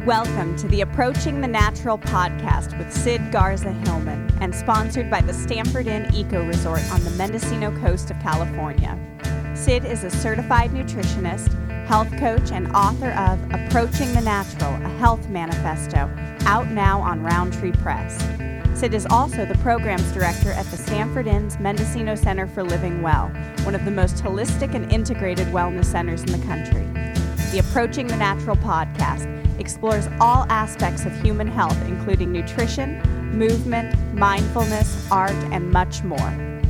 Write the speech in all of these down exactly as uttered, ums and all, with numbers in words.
Welcome to the Approaching the Natural podcast with Sid Garza Hillman and sponsored by the Stanford Inn Eco Resort on the Mendocino coast of California. Sid is a certified nutritionist, health coach, and author of Approaching the Natural, a Health Manifesto, out now on Roundtree Press. Sid is also the programs director at the Stanford Inn's Mendocino Center for Living Well, one of the most holistic and integrated wellness centers in the country. The Approaching the Natural podcast explores all aspects of human health, including nutrition, movement, mindfulness, art, and much more.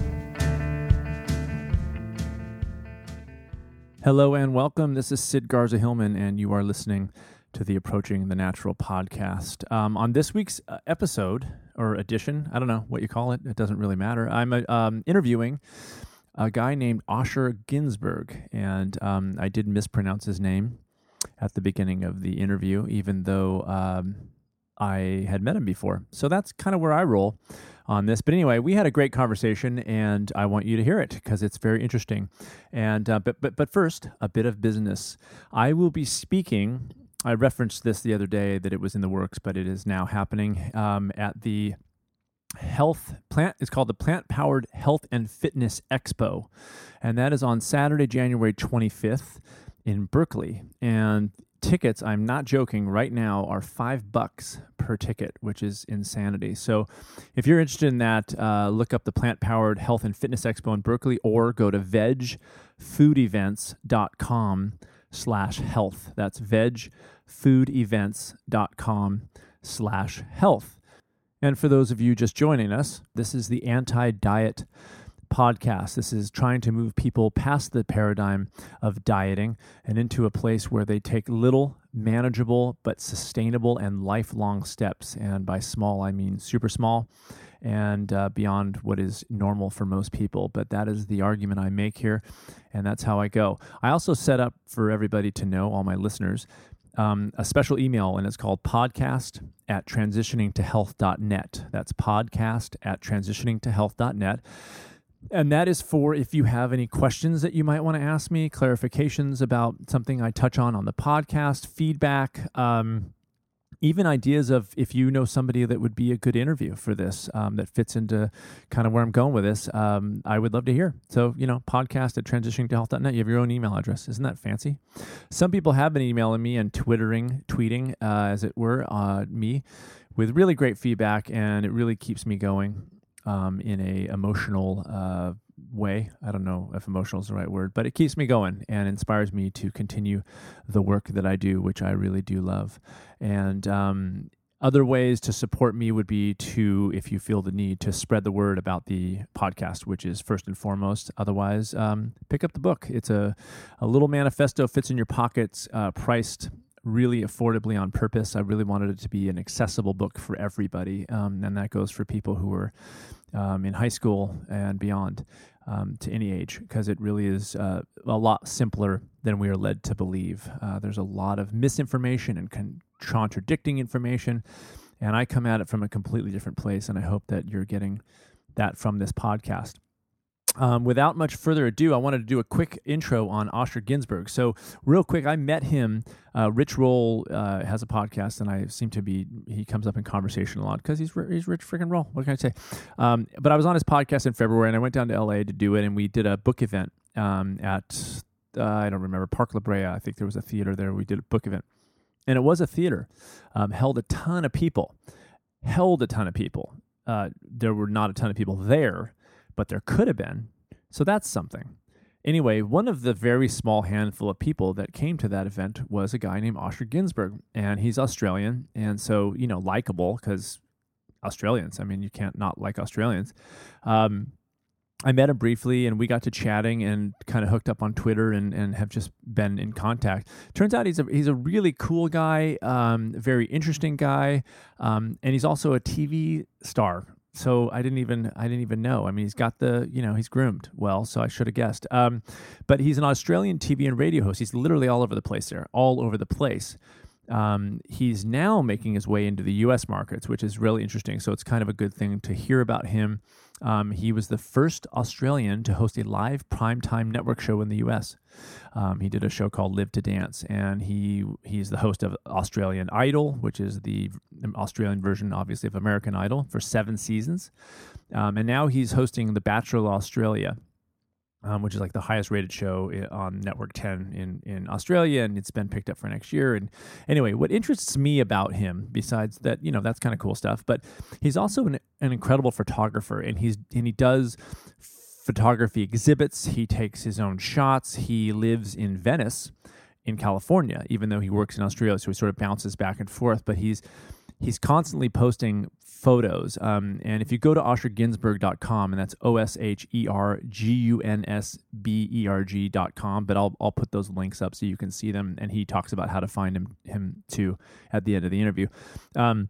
Hello and welcome. This is Sid Garza Hillman, and you are listening to the Approaching the Natural podcast. Um, on this week's uh, episode, or edition, I don't know what you call it, it doesn't really matter, I'm uh, um, interviewing a guy named Osher Günsberg, and um, I did mispronounce his name at the beginning of the interview, even though um, I had met him before. So that's kind of where I roll on this. But anyway, we had a great conversation, and I want you to hear it because it's very interesting. And uh, but but but first, a bit of business. I will be speaking. I referenced this the other day that it was in the works, but it is now happening um, at the Health Plant. It's called the Plant Powered Health and Fitness Expo, and that is on Saturday, January twenty-fifth in Berkeley. And tickets, I'm not joking, right now are five bucks per ticket, which is insanity. So if you're interested in that, uh, look up the Plant Powered Health and Fitness Expo in Berkeley, or go to veg food events dot com slash health. That's veg food events dot com slash health. And for those of you just joining us, this is the Anti-Diet podcast. This is trying to move people past the paradigm of dieting and into a place where they take little, manageable, but sustainable and lifelong steps. And by small, I mean super small and uh, beyond what is normal for most people. But that is the argument I make here, and that's how I go. I also set up for everybody to know, all my listeners, Um, a special email, and it's called podcast at transitioning to health dot net. That's podcast at transitioning to health dot net. And that is for if you have any questions that you might want to ask me, clarifications about something I touch on on the podcast, feedback, um, even ideas of if you know somebody that would be a good interview for this, um, that fits into kind of where I'm going with this, um, I would love to hear. So, you know, podcast at transitioning to health dot net. You have your own email address. Isn't that fancy? Some people have been emailing me and twittering, tweeting, uh, as it were, uh, me with really great feedback, and it really keeps me going um, in a emotional uh, way. I don't know if emotional is the right word, but it keeps me going and inspires me to continue the work that I do, which I really do love. And um, other ways to support me would be to, if you feel the need, to spread the word about the podcast, which is first and foremost. Otherwise, um, pick up the book. It's a, a little manifesto, fits in your pockets, uh, priced really affordably on purpose. I really wanted it to be an accessible book for everybody, um, and that goes for people who are um, in high school and beyond, um, to any age, because it really is uh, a lot simpler than we are led to believe. Uh, there's a lot of misinformation and con- contradicting information, and I come at it from a completely different place, and I hope that you're getting that from this podcast. Um, without much further ado, I wanted to do a quick intro on Osher Günsberg. So real quick, I met him. Uh, Rich Roll uh, has a podcast, and I seem to be, he comes up in conversation a lot because he's he's Rich freaking Roll. What can I say? Um, but I was on his podcast in February, and I went down to L A to do it, and we did a book event um, at, uh, I don't remember, Park La Brea. I think there was a theater there. We did a book event. And it was a theater, um, held a ton of people, held a ton of people. Uh, there were not a ton of people there, but there could have been. So that's something. Anyway, one of the very small handful of people that came to that event was a guy named Osher Günsberg, and he's Australian, and so, you know, likable, because Australians, I mean, you can't not like Australians. Um, I met him briefly, and we got to chatting and kind of hooked up on Twitter and, and have just been in contact. Turns out he's a he's a really cool guy, um, very interesting guy, um, and he's also a T V star. So I didn't even I didn't even know. I mean, he's got the, you know, he's groomed well, so I should have guessed. Um, but he's an Australian T V and radio host. He's literally all over the place there, all over the place. Um, he's now making his way into the U S markets, which is really interesting. So it's kind of a good thing to hear about him. Um, he was the first Australian to host a live primetime network show in the U S. Um, he did a show called Live to Dance, and he he's the host of Australian Idol, which is the Australian version, obviously, of American Idol, for seven seasons. Um, and now he's hosting The Bachelor Australia, Um, which is like the highest rated show on Network ten in, in Australia, and it's been picked up for next year. And anyway, what interests me about him, besides that, you know, that's kind of cool stuff, but he's also an, an incredible photographer, and he's and he does photography exhibits. He takes his own shots. He lives in Venice, in California, even though he works in Australia, so he sort of bounces back and forth. But he's he's constantly posting photos. Um, and if you go to osher ginsberg dot com, and that's O S H E R G U N S B E R G dot com, but I'll I'll put those links up so you can see them. And he talks about how to find him him too at the end of the interview. Um,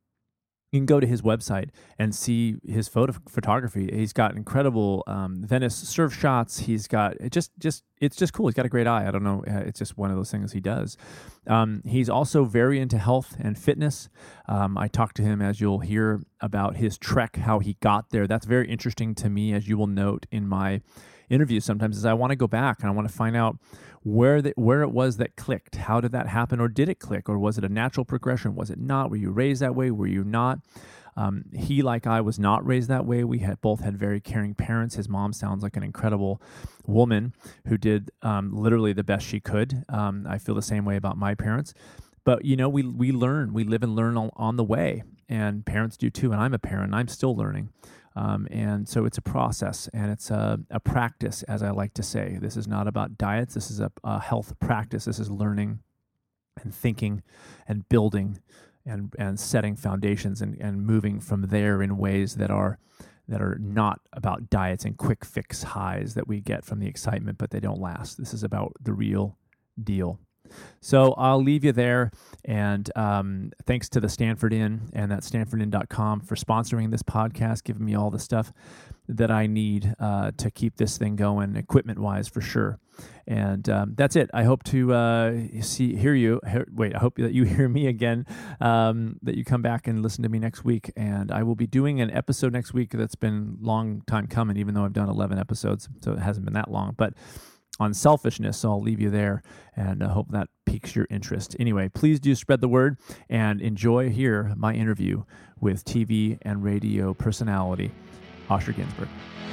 you can go to his website and see his photo photography. He's got incredible um, Venice surf shots. He's got it just just it's just cool. He's got a great eye. I don't know. It's just one of those things he does. Um, he's also very into health and fitness. Um, I talked to him, as you'll hear, about his trek, how he got there. That's very interesting to me, as you will note in my interviews sometimes, is I want to go back and I want to find out where the, where it was that clicked. How did that happen? Or did it click? Or was it a natural progression? Was it not? Were you raised that way? Were you not? Um, he, like I, was not raised that way. We had both had very caring parents. His mom sounds like an incredible woman who did um, literally the best she could. Um, I feel the same way about my parents. But, you know, we we learn. We live and learn on, on the way. And parents do too. And I'm a parent. And I'm still learning. Um, and so it's a process, and it's a, a practice, as I like to say. This is not about diets. This is a, a health practice. This is learning and thinking and building and and setting foundations and, and moving from there in ways that are that are not about diets and quick fix highs that we get from the excitement, but they don't last. This is about the real deal. So I'll leave you there, and um, thanks to the Stanford Inn and that stanford inn dot com for sponsoring this podcast, giving me all the stuff that I need uh, to keep this thing going, equipment-wise for sure. And um, that's it. I hope to uh, see, hear you. Hear, wait, I hope that you hear me again. Um, that you come back and listen to me next week. And I will be doing an episode next week that's been a long time coming, even though I've done eleven episodes, so it hasn't been that long. But on selfishness, so I'll leave you there, and I hope that piques your interest. Anyway, please do spread the word and enjoy here my interview with T V and radio personality, Osher Ginsberg.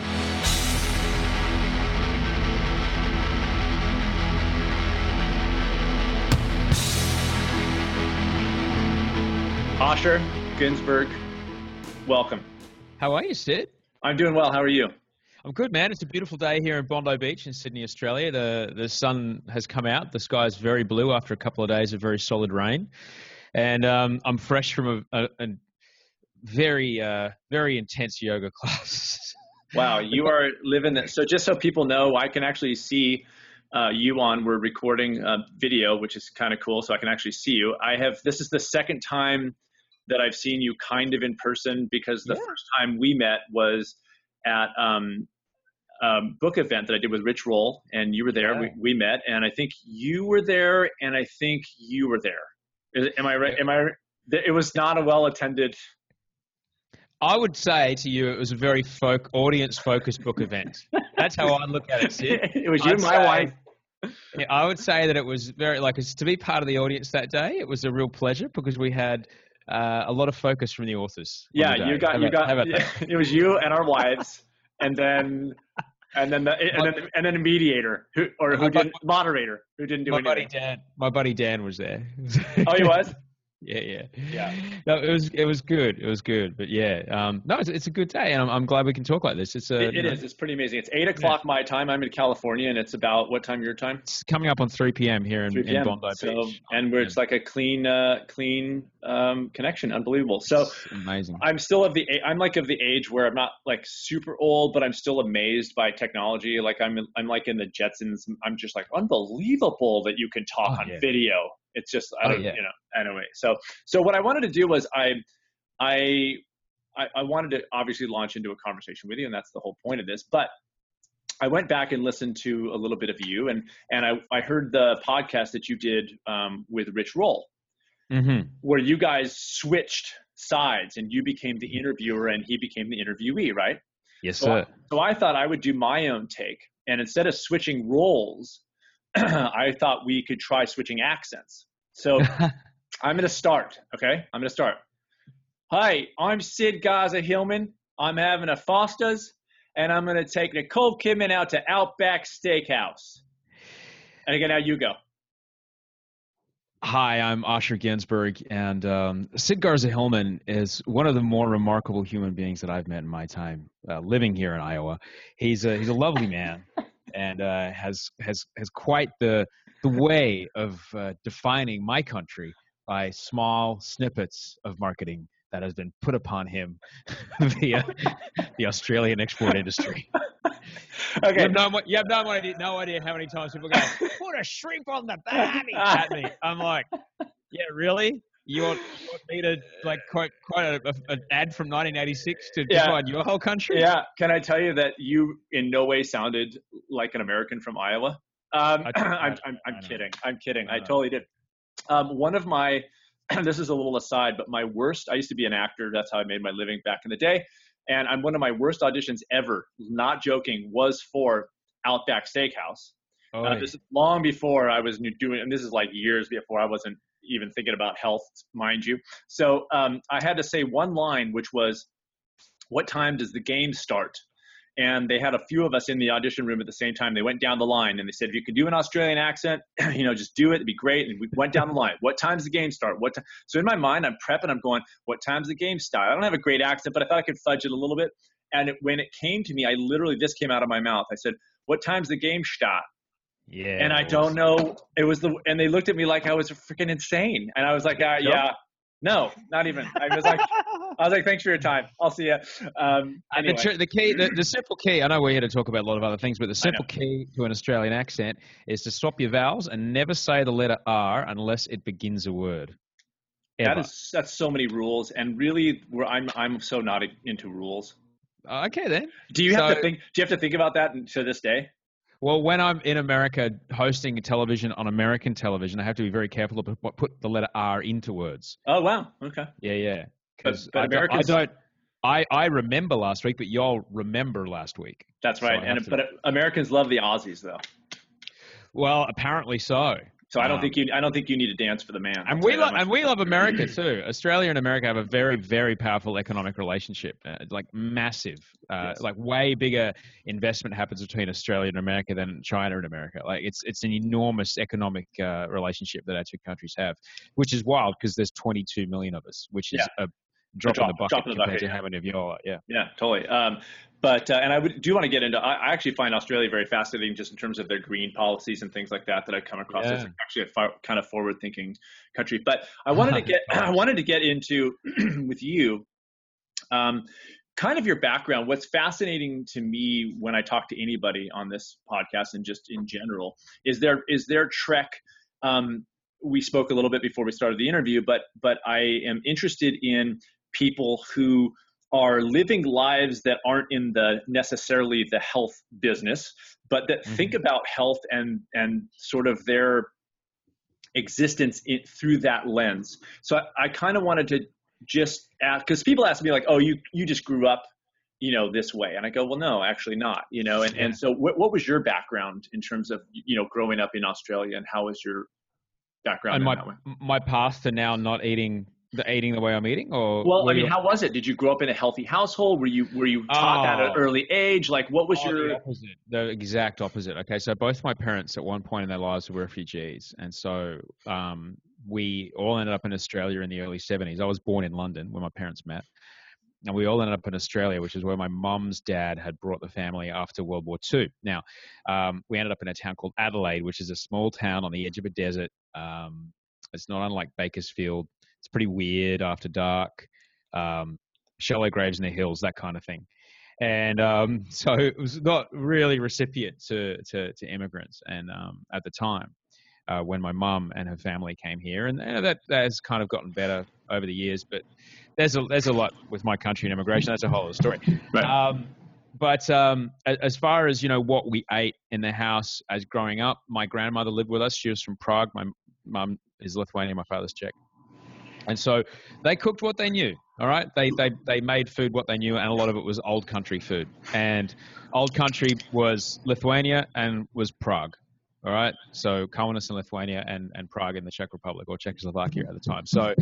Osher Ginsberg, welcome. How are you, Sid? I'm doing well. How are you? I'm good, man. It's a beautiful day here in Bondi Beach in Sydney, Australia. The the sun has come out. The sky is very blue after a couple of days of very solid rain. And um, I'm fresh from a, a, a very, uh, very intense yoga class. Wow, you are living that. So just so people know, I can actually see uh, you on, we're recording a video, which is kind of cool, so I can actually see you. I have, this is the second time that I've seen you kind of in person, because the yeah. first time we met was at um, a book event that I did with Rich Roll, and you were there. Yeah. We, we met, and I think you were there, and I think you were there. Is, am I right? Am I? It was not a well-attended. I would say to you, it was a very folk, audience-focused book event. That's how I look at it, Sid. It was you, I'd my say, wife. Yeah, I would say that it was very, like, to be part of the audience that day, it was a real pleasure, because we had uh, a lot of focus from the authors. Yeah, the you got, how you about, got. Yeah, it was you and our wives, and then, and then, the, and then, and then a mediator who, or who did moderator who didn't do my anything. buddy Dan, my buddy Dan was there. Oh, he was. Yeah, yeah, yeah. No, it was it was good. It was good, but yeah, um, no, it's, it's a good day, and I'm I'm glad we can talk like this. It's a it, it is. It's pretty amazing. It's eight o'clock yeah. my time. I'm in California, and it's about what time your time? It's coming up on three p.m. here in, in Bondi so, Beach. And where it's like a clean, uh, clean um, connection. Unbelievable. So it's amazing. I'm still of the I'm like of the age where I'm not like super old, but I'm still amazed by technology. Like I'm I'm like in the Jetsons. I'm just like unbelievable that you can talk oh, on yeah. video. It's just, I don't, oh, yeah. you know, anyway. So, so what I wanted to do was I, I, I, I wanted to obviously launch into a conversation with you, and that's the whole point of this. But I went back and listened to a little bit of you, and and I, I heard the podcast that you did um, with Rich Roll, mm-hmm. where you guys switched sides and you became the interviewer and he became the interviewee, right? Yes, so, sir. So I thought I would do my own take. And instead of switching roles, I thought we could try switching accents. So I'm going to start, okay? I'm going to start. Hi, I'm Sid Garza Hillman. I'm having a Foster's, and I'm going to take Nicole Kidman out to Outback Steakhouse. And again, now you go. Hi, I'm Osher Ginsburg, and um, Sid Garza Hillman is one of the more remarkable human beings that I've met in my time uh, living here in Iowa. He's a he's a lovely man, and uh, has has has quite the the way of uh, defining my country by small snippets of marketing that has been put upon him via the Australian export industry. Okay. You have, no, you have no idea, no idea how many times people go, put a shrimp on the barbie at me. I'm like, yeah, really? You want, you want me to like quote, quote a, a, an ad from nineteen eighty-six to Yeah. define your whole country? Yeah. Can I tell you that you in no way sounded like an American from Iowa? Um, I, I, I'm, I'm, I'm I kidding. I'm kidding. I, I totally did. Um, one of my, this is a little aside, but my worst, I used to be an actor. That's how I made my living back in the day. And I'm one of my worst auditions ever, not joking, was for Outback Steakhouse. Oh, Uh, this is long before I was doing, and this is like years before I wasn't even thinking about health, mind you. So um, I had to say one line, which was, what time does the game start? And they had a few of us in the audition room at the same time. They went down the line and they said, if you could do an Australian accent, you know, just do it. It'd be great. And we went down the line. What time does the game start? What time? So in my mind, I'm prepping. I'm going, what time's the game start? I don't have a great accent, but I thought I could fudge it a little bit. And it, when it came to me, I literally, this came out of my mouth. I said, what time's the game start? yeah. And I don't know. It was the, and they looked at me like I was freaking insane. And I was like, uh, yeah, no, not even. I was like, I was like, thanks for your time. I'll see you. Um, anyway. the, the key, the, the simple key, I know we're here to talk about a lot of other things, but the simple key to an Australian accent is to stop your vowels and never say the letter R unless it begins a word. Ever. That is, that's so many rules. And really, we're, I'm, I'm so not into rules. Okay, then. Do you have So- to think, do you have to think about that to this day? Well, when I'm in America hosting television on American television, I have to be very careful to put, put the letter R into words. Oh, wow. Okay. Yeah, yeah. Because But- but I, don't- I Americans- don't. I, I remember last week, but y'all remember last week. That's So right. I and have to- But Americans love the Aussies, though. Well, apparently so. So I don't Um, think you, I don't think you need to dance for the man. I'll And tell we you that love much. and we love America too. Australia and America have a very very powerful economic relationship, uh, like massive, uh, Yes. like way bigger investment happens between Australia and America than China and America. Like it's it's an enormous economic uh, relationship that our two countries have, which is wild because there's twenty-two million of us, which is Yeah. a drop, drop- in the bucket drop in the compared bucket, to yeah. how many of y'all are. Yeah. Yeah, totally. Um, but uh, and I would, do want to get into. I, I actually find Australia very fascinating, just in terms of their green policies and things like that that I've come across. Yeah. As actually a far, kind of forward-thinking country. But I wanted to get I wanted to get into with you, um, kind of your background. What's fascinating to me when I talk to anybody on this podcast and just in general is their is their trek. Um, we spoke a little bit before we started the interview, but but I am interested in people who are living lives that aren't in the necessarily the health business, but that Mhm. think about health and and sort of their existence in, through that lens. So I, I kind of wanted to just ask, because people ask me like, oh, you you just grew up, you know, this way, and I go, well, no, actually not, you know. And Yeah. and so what what was your background in terms of, you know, growing up in Australia, and how was your background And in my that way? my path to now not eating the eating the way I'm eating, or Well, were I mean, you- how was it? Did you grow up in a healthy household? Were you were you taught at an Oh. early age? Like, what was Oh, the your? opposite, the exact opposite. Okay, so both my parents at one point in their lives were refugees, and so um, we all ended up in Australia in the early seventies. I was born in London where my parents met, and we all ended up in Australia, which is where my mum's dad had brought the family after World War Two. Now, um, we ended up in a town called Adelaide, which is a small town on the edge of a desert. Um, it's not unlike Bakersfield. It's pretty weird after dark, um, shallow graves in the hills, that kind of thing. And um, so it was not really recipient to, to, to immigrants. And um, at the time, uh, when my mum and her family came here, and uh, that, that has kind of gotten better over the years, but there's a, there's a lot with my country and immigration. That's a whole other story. Right. Um, but um, a- as far as, you know, what we ate in the house as growing up, my grandmother lived with us. She was from Prague. My mum is Lithuanian. My father's Czech. And so they cooked what they knew. All right. They, they, they made food what they knew. And a lot of it was old country food. And old country was Lithuania and was Prague. All right. So Kaunas in Lithuania and, and Prague in the Czech Republic or Czechoslovakia at the time. So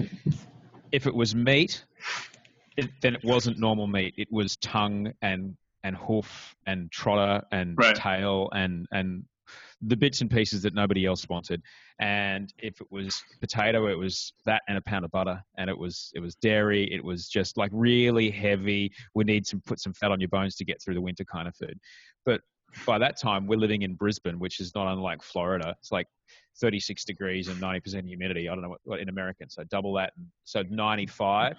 if it was meat, it, then it wasn't normal meat. It was tongue and, and hoof and trotter and right. tail and, and the bits and pieces that nobody else wanted. And if it was potato, it was that and a pound of butter. And it was, it was dairy. It was just like really heavy. We need to put some fat on your bones to get through the winter kind of food. But by that time, we're living in Brisbane, which is not unlike Florida. It's like thirty-six degrees and ninety percent humidity. I don't know what, what in American. So double that. So ninety-five,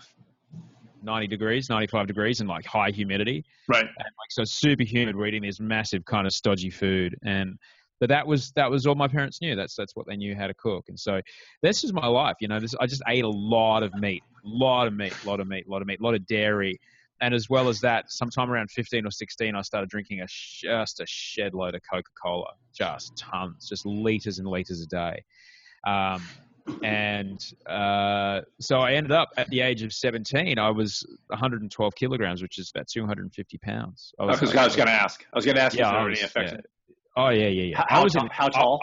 ninety degrees, ninety-five degrees and like high humidity. Right. And like, so super humid. We're eating this massive kind of stodgy food. And but that was, that was all my parents knew. That's, that's what they knew how to cook. And so this is my life. You know, this, I just ate a lot of meat, a lot of meat, a lot of meat, a lot of meat, a lot of dairy. And as well as that, sometime around fifteen or sixteen, I started drinking a just a shed load of Coca-Cola, just tons, just liters and liters a day. Um, and uh, so I ended up at the age of seventeen, I was one hundred twelve kilograms, which is about two hundred fifty pounds. I was, oh, like, I was going to ask. I was going to ask yeah, if there were any effects. Yeah. Oh, yeah, yeah, yeah. How, I was how, in, how tall?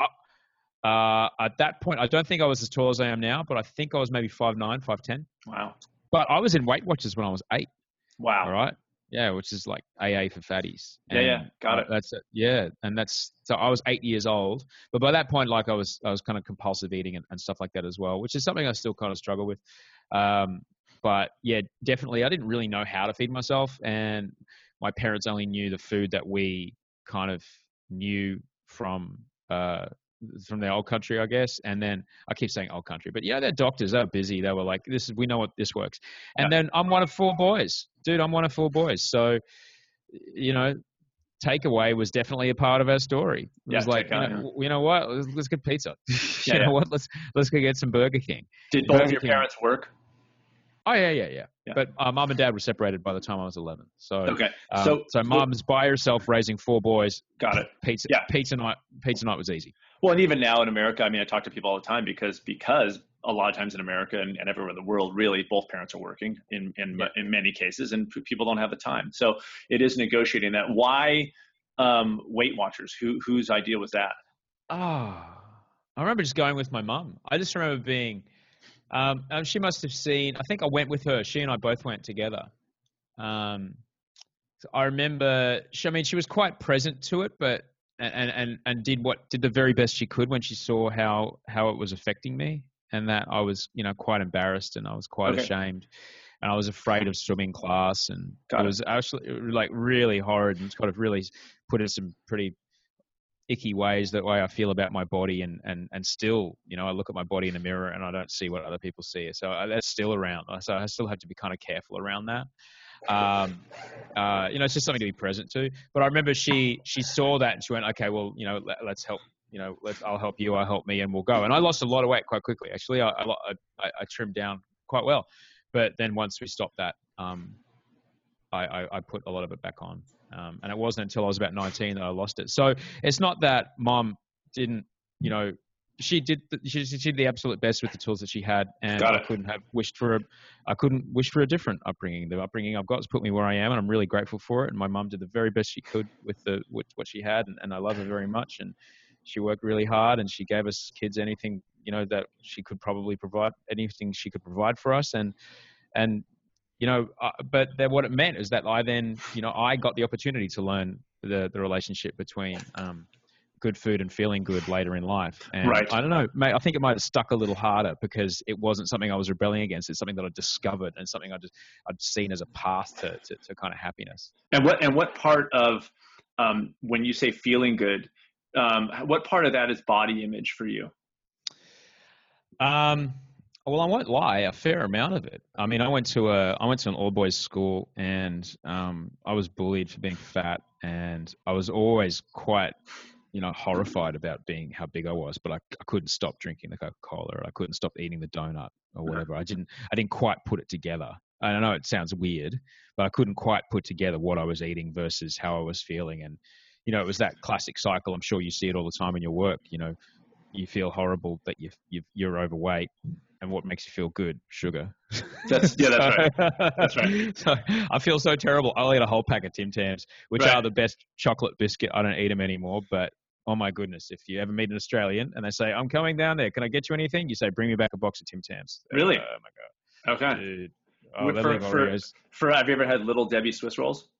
I, I, uh, at that point, I don't think I was as tall as I am now, but I think I was maybe five nine, five ten. Wow. But I was in Weight Watchers when I was eight. Wow. All right. Yeah, which is like A A for fatties. And yeah, yeah, got it. That's it. Yeah, and that's so I was eight years old, but by that point, like I was, I was kind of compulsive eating and, and stuff like that as well, which is something I still kind of struggle with. Um, but yeah, definitely, I didn't really know how to feed myself, and my parents only knew the food that we kind of knew from uh, from the old country, I guess. And then I keep saying old country, but yeah, they're doctors. They're busy. They were like, "This is we know what this works." And yeah. Then I'm one of four boys, dude. I'm one of four boys. So, you know, takeaway was definitely a part of our story. It yeah, was like, out, you, know, yeah. you know what? Let's, let's get pizza. you yeah, know yeah. what? Let's let's go get some Burger King. Did Burger both of your King. parents work? Oh yeah, yeah, yeah. yeah. But uh, mom and dad were separated by the time I was eleven. So okay, um, so so mom's by herself raising four boys. Got it. Pizza, yeah. pizza night. Pizza night was easy. Well, and even now in America, I mean, I talk to people all the time because because a lot of times in America and, and everywhere in the world, really, both parents are working in in yeah. in many cases, and people don't have the time. So it is negotiating that. Why um, Weight Watchers? Who whose idea was that? Oh, I remember just going with my mum. I just remember being. Um, um, she must have seen. I think I went with her. She and I both went together. Um, so I remember. She, I mean, she was quite present to it, but and and and did what did the very best she could when she saw how how it was affecting me, and that I was you know quite embarrassed and I was quite okay. ashamed, and I was afraid of swimming class, and Got it it was actually like really horrid and kind of really put in some pretty icky ways that way I feel about my body, and, and, and still, you know, I look at my body in the mirror and I don't see what other people see. So I, that's still around. So I still have to be kind of careful around that. Um, uh, you know, it's just something to be present to. But I remember she, she saw that and she went, okay, well, you know, let, let's help, you know, let's, I'll help you, I'll help me, and we'll go. And I lost a lot of weight quite quickly. Actually, I, I, I, I trimmed down quite well. But then once we stopped that, um, I, I, I put a lot of it back on. Um, and it wasn't until I was about nineteen that I lost it. So it's not that mom didn't, you know, she did, the, she, she did the absolute best with the tools that she had. And I couldn't have wished for a, I couldn't wish for a different upbringing. The upbringing I've got has put me where I am, and I'm really grateful for it. And my mom did the very best she could with the, with what she had. And, and I love her very much. And she worked really hard, and she gave us kids anything, you know, that she could probably provide, anything she could provide for us. And, and, You know, uh, but then what it meant is that I then, you know, I got the opportunity to learn the, the relationship between um, good food and feeling good later in life. And right. I don't know, mate, I think it might have stuck a little harder because it wasn't something I was rebelling against. It's something that I discovered and something I just, I'd seen as a path to, to, to kind of happiness. And what, and what part of, um, when you say feeling good, um, what part of that is body image for you? Um, Well, I won't lie, a fair amount of it. I mean, I went to a I went to an all boys school, and um, I was bullied for being fat, and I was always quite, you know, horrified about being how big I was. But I, I couldn't stop drinking the Coca-Cola, or I couldn't stop eating the donut or whatever. I didn't I didn't quite put it together. I know it sounds weird, but I couldn't quite put together what I was eating versus how I was feeling. And you know, it was that classic cycle. I'm sure you see it all the time in your work. You know, you feel horrible that you you you're overweight. and what makes you feel good? Sugar. That's yeah, that's so, right. That's right. So I feel so terrible. I'll eat a whole pack of Tim Tams, which Right. are the best chocolate biscuit. I don't eat them anymore, but oh my goodness, if you ever meet an Australian and they say, I'm coming down there, can I get you anything? You say, bring me back a box of Tim Tams. Really? Oh my God. Okay. Dude. Oh, they for, leave for, Oreos. for have you ever had Little Debbie Swiss rolls?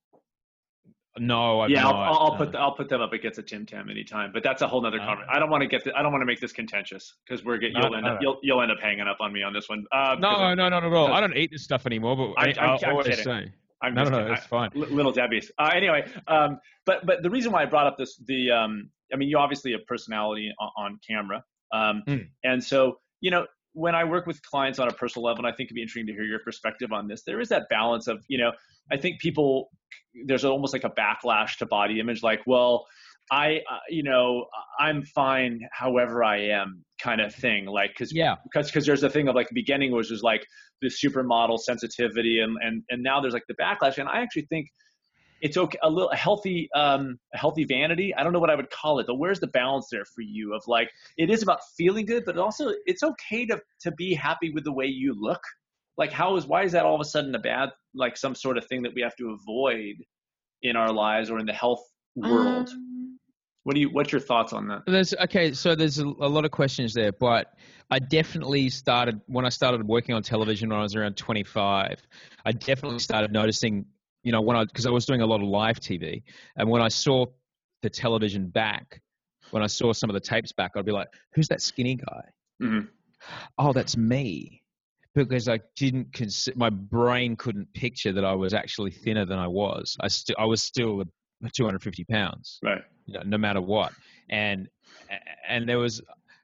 No, I've yeah, not. I'll, I'll no. put the, I'll put them up against a Tim Tam anytime. But that's a whole nother Oh. conversation. I don't want to get the, I don't want to make this contentious because we're get, No, you'll no, end no. up you'll you'll end up hanging up on me on this one. Uh, No, because no, not at all. I don't eat this stuff anymore, but I- I, I'm- I'll I'm always kidding. say. I'm No, just no, no, kidding. that's fine. I- Little Debbie's. Uh, anyway, um, but but the reason why I brought up this the um, I mean, you obviously have personality on, on camera, um, Mm. and so you know when I work with clients on a personal level, and I think it'd be interesting to hear your perspective on this. There is that balance of you know I think people there's almost like a backlash to body image, like well. I, uh, you know, I'm fine however I am kind of thing. Like, cause, Yeah. cause, cause there's a thing of like the beginning was just like the supermodel sensitivity and, and, and now there's like the backlash. And I actually think it's okay. A little a healthy, um, a healthy vanity. I don't know what I would call it, but where's the balance there for you of like, it is about feeling good, but also it's okay to, to be happy with the way you look. Like how is, why is that all of a sudden a bad, like some sort of thing that we have to avoid in our lives or in the health world? Um, What do you? What's your thoughts on that? There's okay, so there's a, a lot of questions there, but I definitely started when I started working on television when I was around twenty-five. I definitely started noticing, you know, when I because I was doing a lot of live T V, and when I saw the television back, when I saw some of the tapes back, I'd be like, "Who's that skinny guy?" Mm-hmm. Oh, that's me, because I didn't consider my brain couldn't picture that I was actually thinner than I was. I still I was still two hundred fifty pounds. Right. You know, no matter what. And and there was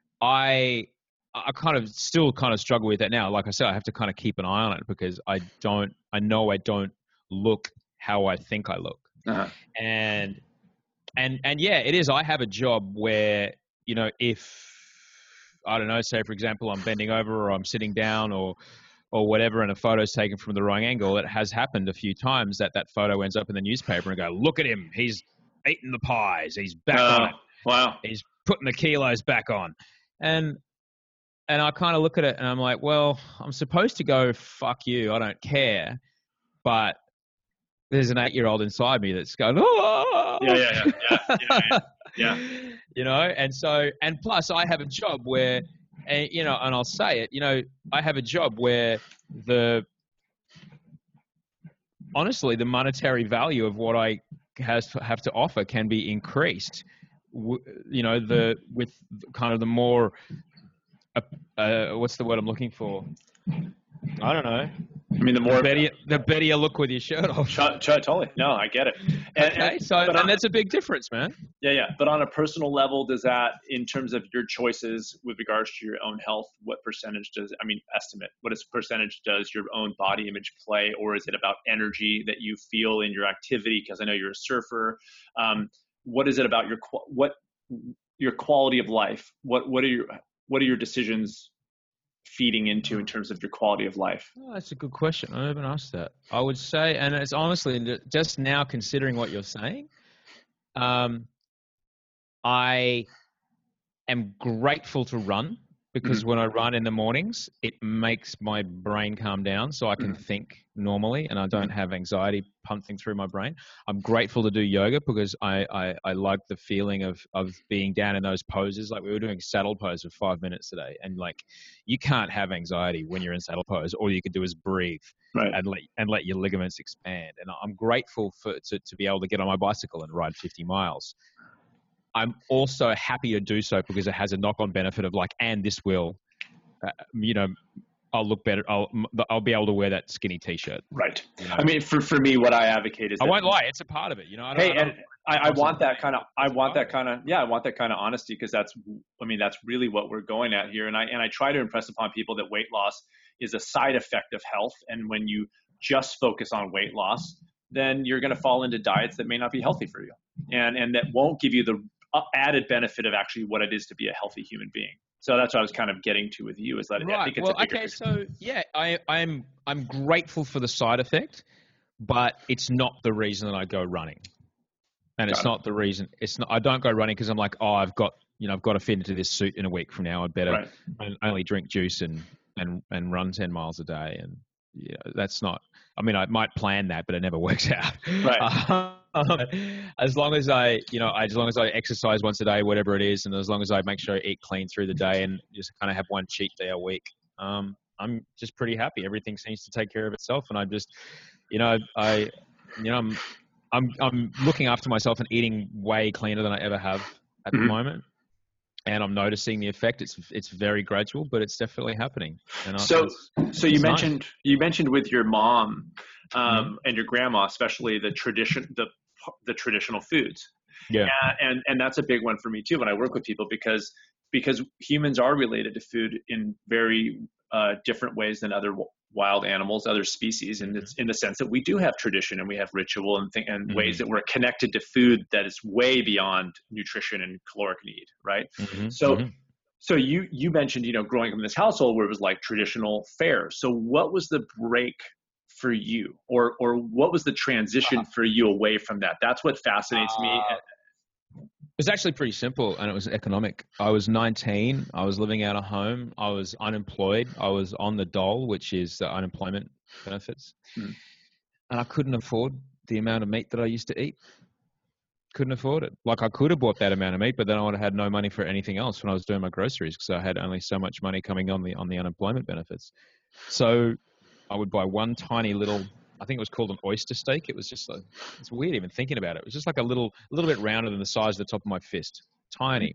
I I kind of still kind of struggle with that now. Like I said, I have to kind of keep an eye on it because I don't I know I don't look how I think I look. Uh-huh. And and and yeah, it is. I have a job where, you know, if I don't know, say for example, I'm bending over or I'm sitting down or or whatever, and a photo's taken from the wrong angle, it has happened a few times that that photo ends up in the newspaper and go, look at him, he's eating the pies, he's back Oh, on it, wow. he's putting the kilos back on. And and I kind of look at it and I'm like, well, I'm supposed to go, fuck you, I don't care. But there's an eight-year-old inside me that's going, oh! Yeah, yeah, yeah, yeah, yeah, yeah. Yeah. You know, and so, and plus I have a job where, and, you know, and I'll say it, you know, I have a job where the, honestly, the monetary value of what I has to have to offer can be increased, w- you know, the, with kind of the more, uh, uh, what's the word I'm looking for? I don't know. I mean, the more The better, you, the better you look with your shirt off. Ch- ch- totally. No, I get it. And, Okay, and- so, but and on, that's a big difference, man. yeah, yeah. But on a personal level, does that, in terms of your choices with regards to your own health, what percentage does, I mean, estimate, what is percentage does your own body image play, or is it about energy that you feel in your activity? Because I know you're a surfer. Um, what is it about your what your quality of life? What what are your what are your decisions feeding into in terms of your quality of life? Oh, that's a good question. I haven't asked that. I would say, and it's honestly just now considering what you're saying, um, I am grateful to run because Mm-hmm. when I run in the mornings, it makes my brain calm down so I can Mm-hmm. think normally and I don't have anxiety pumping through my brain. I'm grateful to do yoga because I, I, I like the feeling of, of being down in those poses. Like we were doing saddle pose for five minutes today and like you can't have anxiety when you're in saddle pose. All you can do is breathe. Right. And let and let your ligaments expand. And I'm grateful for to, to be able to get on my bicycle and ride fifty miles. I'm also happy to do so because it has a knock-on benefit of like, and this will, uh, you know, I'll look better. I'll I'll be able to wear that skinny T-shirt. Right. You know? I mean, for, for me, what I advocate is I that, won't lie, it's a part of it. You know, I don't, hey, I don't, and I, I want that kind of, I want that Fine. kind of, yeah, I want that kind of honesty because that's, I mean, that's really what we're going at here. And I, and I try to impress upon people that weight loss is a side effect of health. And when you just focus on weight loss, then you're going to fall into diets that may not be healthy for you. And, and that won't give you the added benefit of actually what it is to be a healthy human being. So that's what I was kind of getting to with you is that I right. think it's Well, a bigger okay. picture. So yeah, I, I'm I'm grateful for the side effect, but it's not the reason that I go running. And it's Got it. not the reason. It's not. I don't go running because I'm like, oh, I've got, you know, I've got to fit into this suit in a week from now. I better Right. I only drink juice and and, and run ten miles a day. And yeah, that's not, I mean, I might plan that, but it never works out. Right. Um, as long as I, you know, as long as I exercise once a day, whatever it is, and as long as I make sure I eat clean through the day and just kind of have one cheat day a week, um, I'm just pretty happy. Everything seems to take care of itself. And I just, you know, I, you know, I'm, I'm, I'm looking after myself and eating way cleaner than I ever have at mm-hmm. the moment. And I'm noticing the effect. It's it's very gradual, but it's definitely happening. And so, I, so you mentioned nice. you mentioned with your mom um, mm-hmm. and your grandma, especially the tradition the the traditional foods. Yeah, and, and and that's a big one for me too when I work with people because because humans are related to food in very uh, different ways than other wild animals, other species, and it's in the sense that we do have tradition and we have ritual and th- and mm-hmm. ways that we're connected to food that is way beyond nutrition and caloric need, right? Mm-hmm. So, mm-hmm. so you you mentioned you know growing up in this household where it was like traditional fare. So, what was the break for you, or or what was the transition uh, for you away from that? That's what fascinates uh, me. It was actually pretty simple, and it was economic. I was nineteen. I was living out of home. I was unemployed. I was on the dole, which is the unemployment benefits. Mm. And I couldn't afford the amount of meat that I used to eat. Couldn't afford it. Like I could have bought that amount of meat, but then I would have had no money for anything else when I was doing my groceries because I had only so much money coming on the on the unemployment benefits. So I would buy one tiny little, I think it was called an oyster steak. It was just, a, it's weird even thinking about it. It was just like a little, a little bit rounder than the size of the top of my fist. Tiny.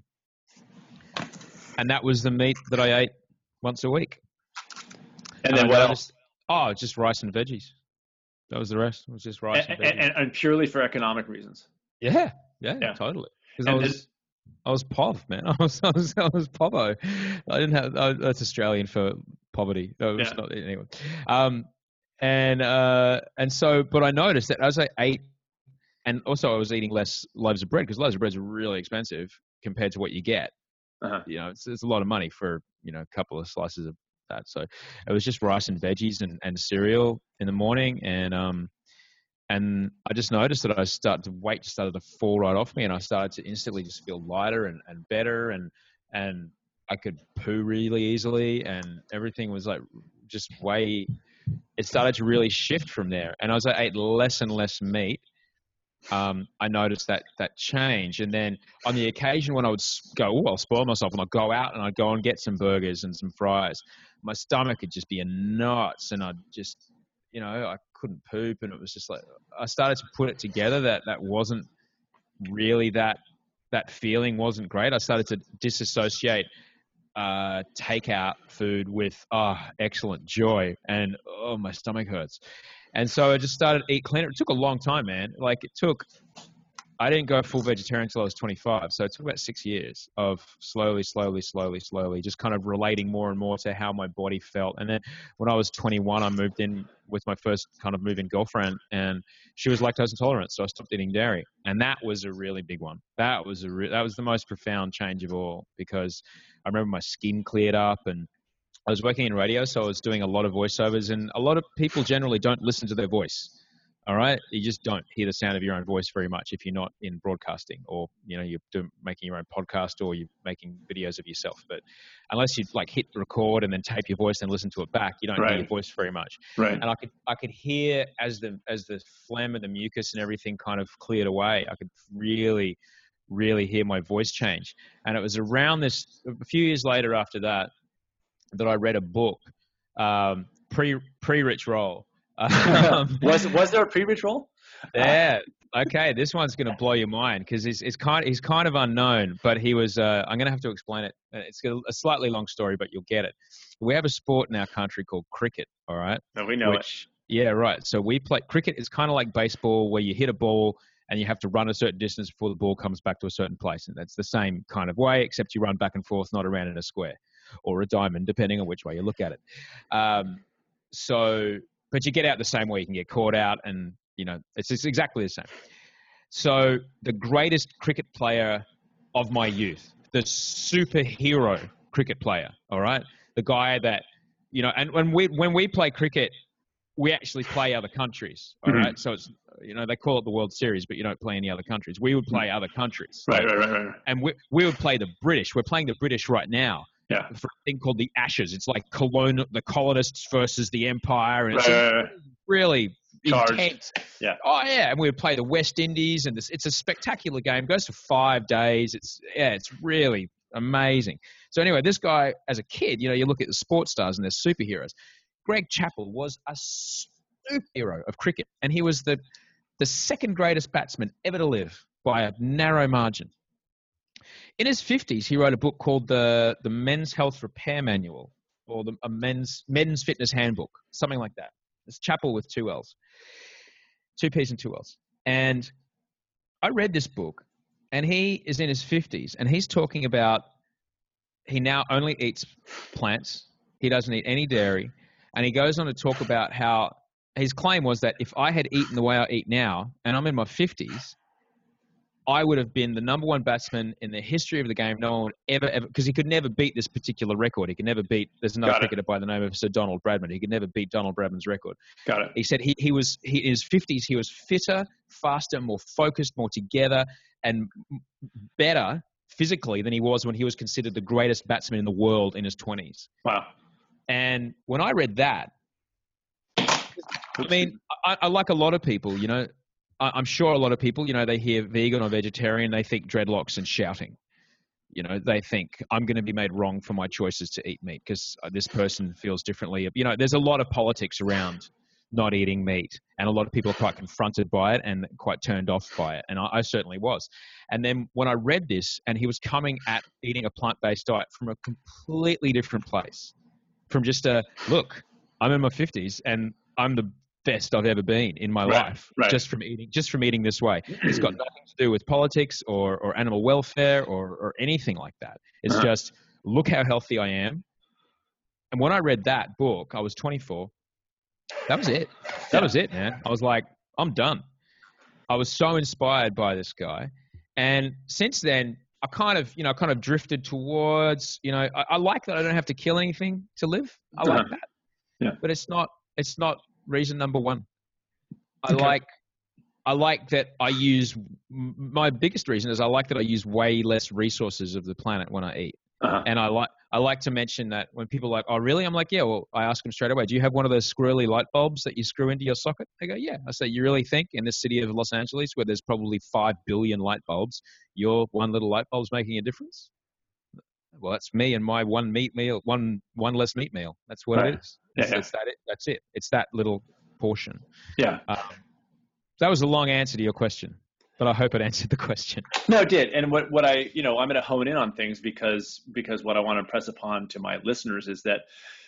And that was the meat that I ate once a week. And, and then what else? Oh, just rice and veggies. That was the rest. It was just rice and, and veggies. And, and purely for economic reasons. Yeah. Yeah, yeah. Totally. Because I was, I was P O V, man. I was, I was, I was P O V O. I didn't have, I, that's Australian for poverty. No, it's yeah. not anyway. Um, And uh, and so, but I noticed that as I ate, and also I was eating less loaves of bread because loaves of bread is really expensive compared to what you get. Uh-huh. You know, it's, it's a lot of money for, you know, a couple of slices of that. So it was just rice and veggies and, and cereal in the morning. And um, and I just noticed that I started to weight just started to fall right off me, and I started to instantly just feel lighter and, and better, and and I could poo really easily, and everything was like just way. It started to really shift from there. And as I ate less and less meat, um, I noticed that that change. And then on the occasion when I would go, oh, I'll spoil myself, and I'd go out and I'd go and get some burgers and some fries, my stomach would just be in knots, and I'd just, you know, I couldn't poop. And it was just like, I started to put it together that that wasn't really that, that feeling wasn't great. I started to disassociate uh takeout food with oh excellent joy, and oh my stomach hurts. And so I just started to eat cleaner. It took a long time, man. Like it took I didn't go full vegetarian until I was twenty-five, so it took about six years of slowly slowly slowly slowly just kind of relating more and more to how my body felt. And then when I was twenty-one, I moved in with my first kind of move-in girlfriend, and she was lactose intolerant, so I stopped eating dairy. And that was a really big one. That was a re- that was the most profound change of all, because I remember my skin cleared up, and I was working in radio, so I was doing a lot of voiceovers, and a lot of people generally don't listen to their voice. All right. You just don't hear the sound of your own voice very much if you're not in broadcasting, or, you know, you're doing, making your own podcast, or you're making videos of yourself. But unless you like hit record and then tape your voice and listen to it back, you don't right. hear your voice very much. Right. And I could, I could hear as the, as the phlegm and the mucus and everything kind of cleared away, I could really, really hear my voice change. And it was around this, a few years later after that, that I read a book, um, pre, pre-Rich Roll. Um, was was there a pre-Rich Roll? Yeah. Okay. This one's going to blow your mind, because he's, he's kind he's kind of unknown, but he was. Uh, I'm going to have to explain it. It's a slightly long story, but you'll get it. We have a sport in our country called cricket. All right. No, we know which, it. Yeah. Right. So we play cricket. Is kind of like baseball, where you hit a ball and you have to run a certain distance before the ball comes back to a certain place, and that's the same kind of way, except you run back and forth, not around in a square or a diamond, depending on which way you look at it. Um, so. But you get out the same way. You can get caught out, and, you know, it's, it's exactly the same. So the greatest cricket player of my youth, the superhero cricket player, all right, the guy that, you know, and when we when we play cricket, we actually play other countries, all mm-hmm. right? So it's, you know, they call it the World Series, but you don't play any other countries. We would play other countries. Right, right, right, right. And we we would play the British. We're playing the British right now. Yeah. for a thing called the Ashes. It's like colon the colonists versus the Empire, and it's Uh, really charged. intense. Yeah. Oh yeah, and we would play the West Indies, and this, it's a spectacular game. It goes for five days. It's yeah, it's really amazing. So anyway, this guy, as a kid, you know, you look at the sports stars and they're superheroes. Greg Chappell was a superhero of cricket, and he was the the second greatest batsman ever to live by a narrow margin. In his fifties, he wrote a book called the the Men's Health Repair Manual, or the a men's men's fitness handbook, something like that. It's Chappell with two L's, two P's and two L's. And I read this book, and he is in his fifties, and he's talking about he now only eats plants. He doesn't eat any dairy, and he goes on to talk about how his claim was that if I had eaten the way I eat now, and I'm in my fifties, I would have been the number one batsman in the history of the game. No one would ever, ever, because he could never beat this particular record. He could never beat, there's another Got it. cricketer by the name of Sir Donald Bradman. He could never beat Donald Bradman's record. Got it. He said he, he was, he, in his fifties, he was fitter, faster, more focused, more together, and better physically than he was when he was considered the greatest batsman in the world in his twenties. Wow. And when I read that, I mean, I, I like a lot of people, you know, I'm sure a lot of people, you know, they hear vegan or vegetarian, they think dreadlocks and shouting. You know, they think I'm going to be made wrong for my choices to eat meat because this person feels differently. You know, there's a lot of politics around not eating meat, and a lot of people are quite confronted by it and quite turned off by it. And I, I certainly was. And then when I read this, and he was coming at eating a plant-based diet from a completely different place, from just a, look, I'm in my fifties and I'm the best I've ever been in my Right, life, right. just from eating, just from eating this way. It's got nothing to do with politics or, or animal welfare or, or anything like that. It's Uh-huh. just, look how healthy I am. And when I read that book, I was twenty-four. That was it. That Yeah. was it, man. I was like, I'm done. I was so inspired by this guy. And since then, I kind of, you know, kind of drifted towards, you know, I, I like that I don't have to kill anything to live. I like Uh-huh. that. Yeah. But it's not, it's not reason number one. I Okay. like, I like that I use, m- my biggest reason is I like that I use way less resources of the planet when I eat. Uh-huh. And I like, I like to mention that when people are like, oh, really? I'm like, yeah, well, I ask them straight away, do you have one of those squirrely light bulbs that you screw into your socket? They go, yeah. I say, you really think in the city of Los Angeles, where there's probably five billion light bulbs, your one little light bulb's making a difference? Well, that's me and my one meat meal, one, one less meat meal. That's what Right. it is. Yeah, It's, yeah. it's that it. That's it. It's that little portion. Yeah. Um, that was a long answer to your question, but I hope it answered the question. No, it did. And what, what I, you know, I'm going to hone in on things because, because what I want to impress upon to my listeners is that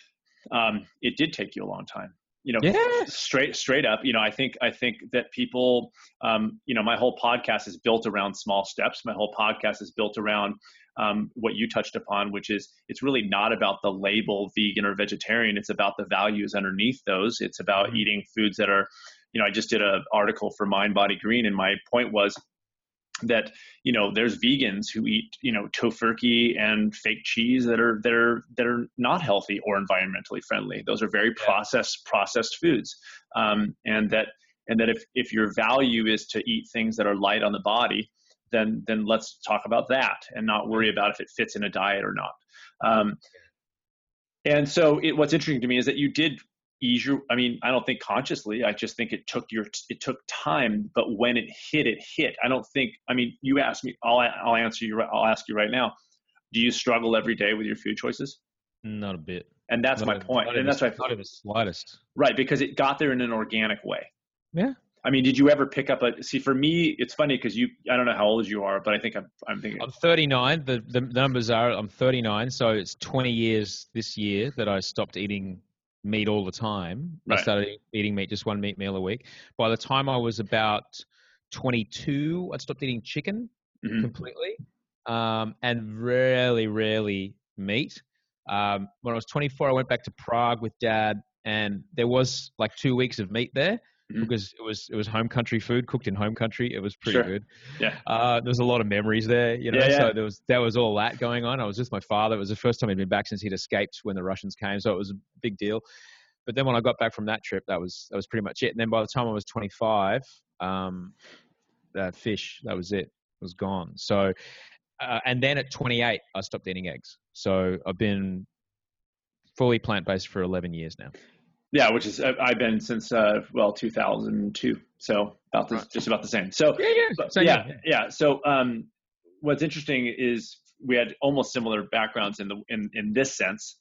um, it did take you a long time. You know, Yeah. straight, straight up, you know, I think, I think that people, um, you know, my whole podcast is built around small steps. My whole podcast is built around um, what you touched upon, which is it's really not about the label vegan or vegetarian. It's about the values underneath those. It's about Mhm. eating foods that are, you know, I just did an article for Mind Body Green, and my point was that, you know, there's vegans who eat, you know, tofurkey and fake cheese that are that are that are not healthy or environmentally friendly. Those are very Yeah. processed processed foods, um, and that and that if if your value is to eat things that are light on the body, then then let's talk about that and not worry about if it fits in a diet or not. Um, and so, it, what's interesting to me is that you did ease your. I mean, I don't think consciously. I just think it took your. It took time, but when it hit, it hit. I don't think. I mean, you asked me. I'll I'll answer you. I'll ask you right now. Do you struggle every day with your food choices? Not a bit. And that's Not my even- point. Not And even, that's why, not even the slightest. right? Because it got there in an organic way. Yeah. I mean, did you ever pick up a? See, for me, it's funny because you. I don't know how old you are, but I think I'm. I'm thinking. I'm thirty-nine. The, the numbers are I'm thirty-nine, so it's twenty years this year that I stopped eating meat all the time. I Right. started eating meat, just one meat meal a week. By the time I was about twenty-two, I stopped eating chicken Mhm. completely, um, and rarely, rarely meat. Um, when I was twenty-four, I went back to Prague with Dad, and there was like two weeks of meat there. Mhm. Because it was it was home country food, cooked in home country. It was pretty Sure. good. Yeah. Uh, there was a lot of memories there, you know. Yeah, yeah. So there was there was all that going on. I was with my father. It was the first time he'd been back since he'd escaped when the Russians came, so it was a big deal. But then when I got back from that trip, that was that was pretty much it. And then by the time I was twenty-five, um, that fish, that was it, it was gone. So uh, and then at twenty-eight, I stopped eating eggs. So I've been fully plant-based for eleven years now. Yeah, which is I've been since uh, well two thousand two, so about the, right. just about the same. So yeah, yeah, same yeah, yeah, yeah. So um, what's interesting is we had almost similar backgrounds in the in in this sense.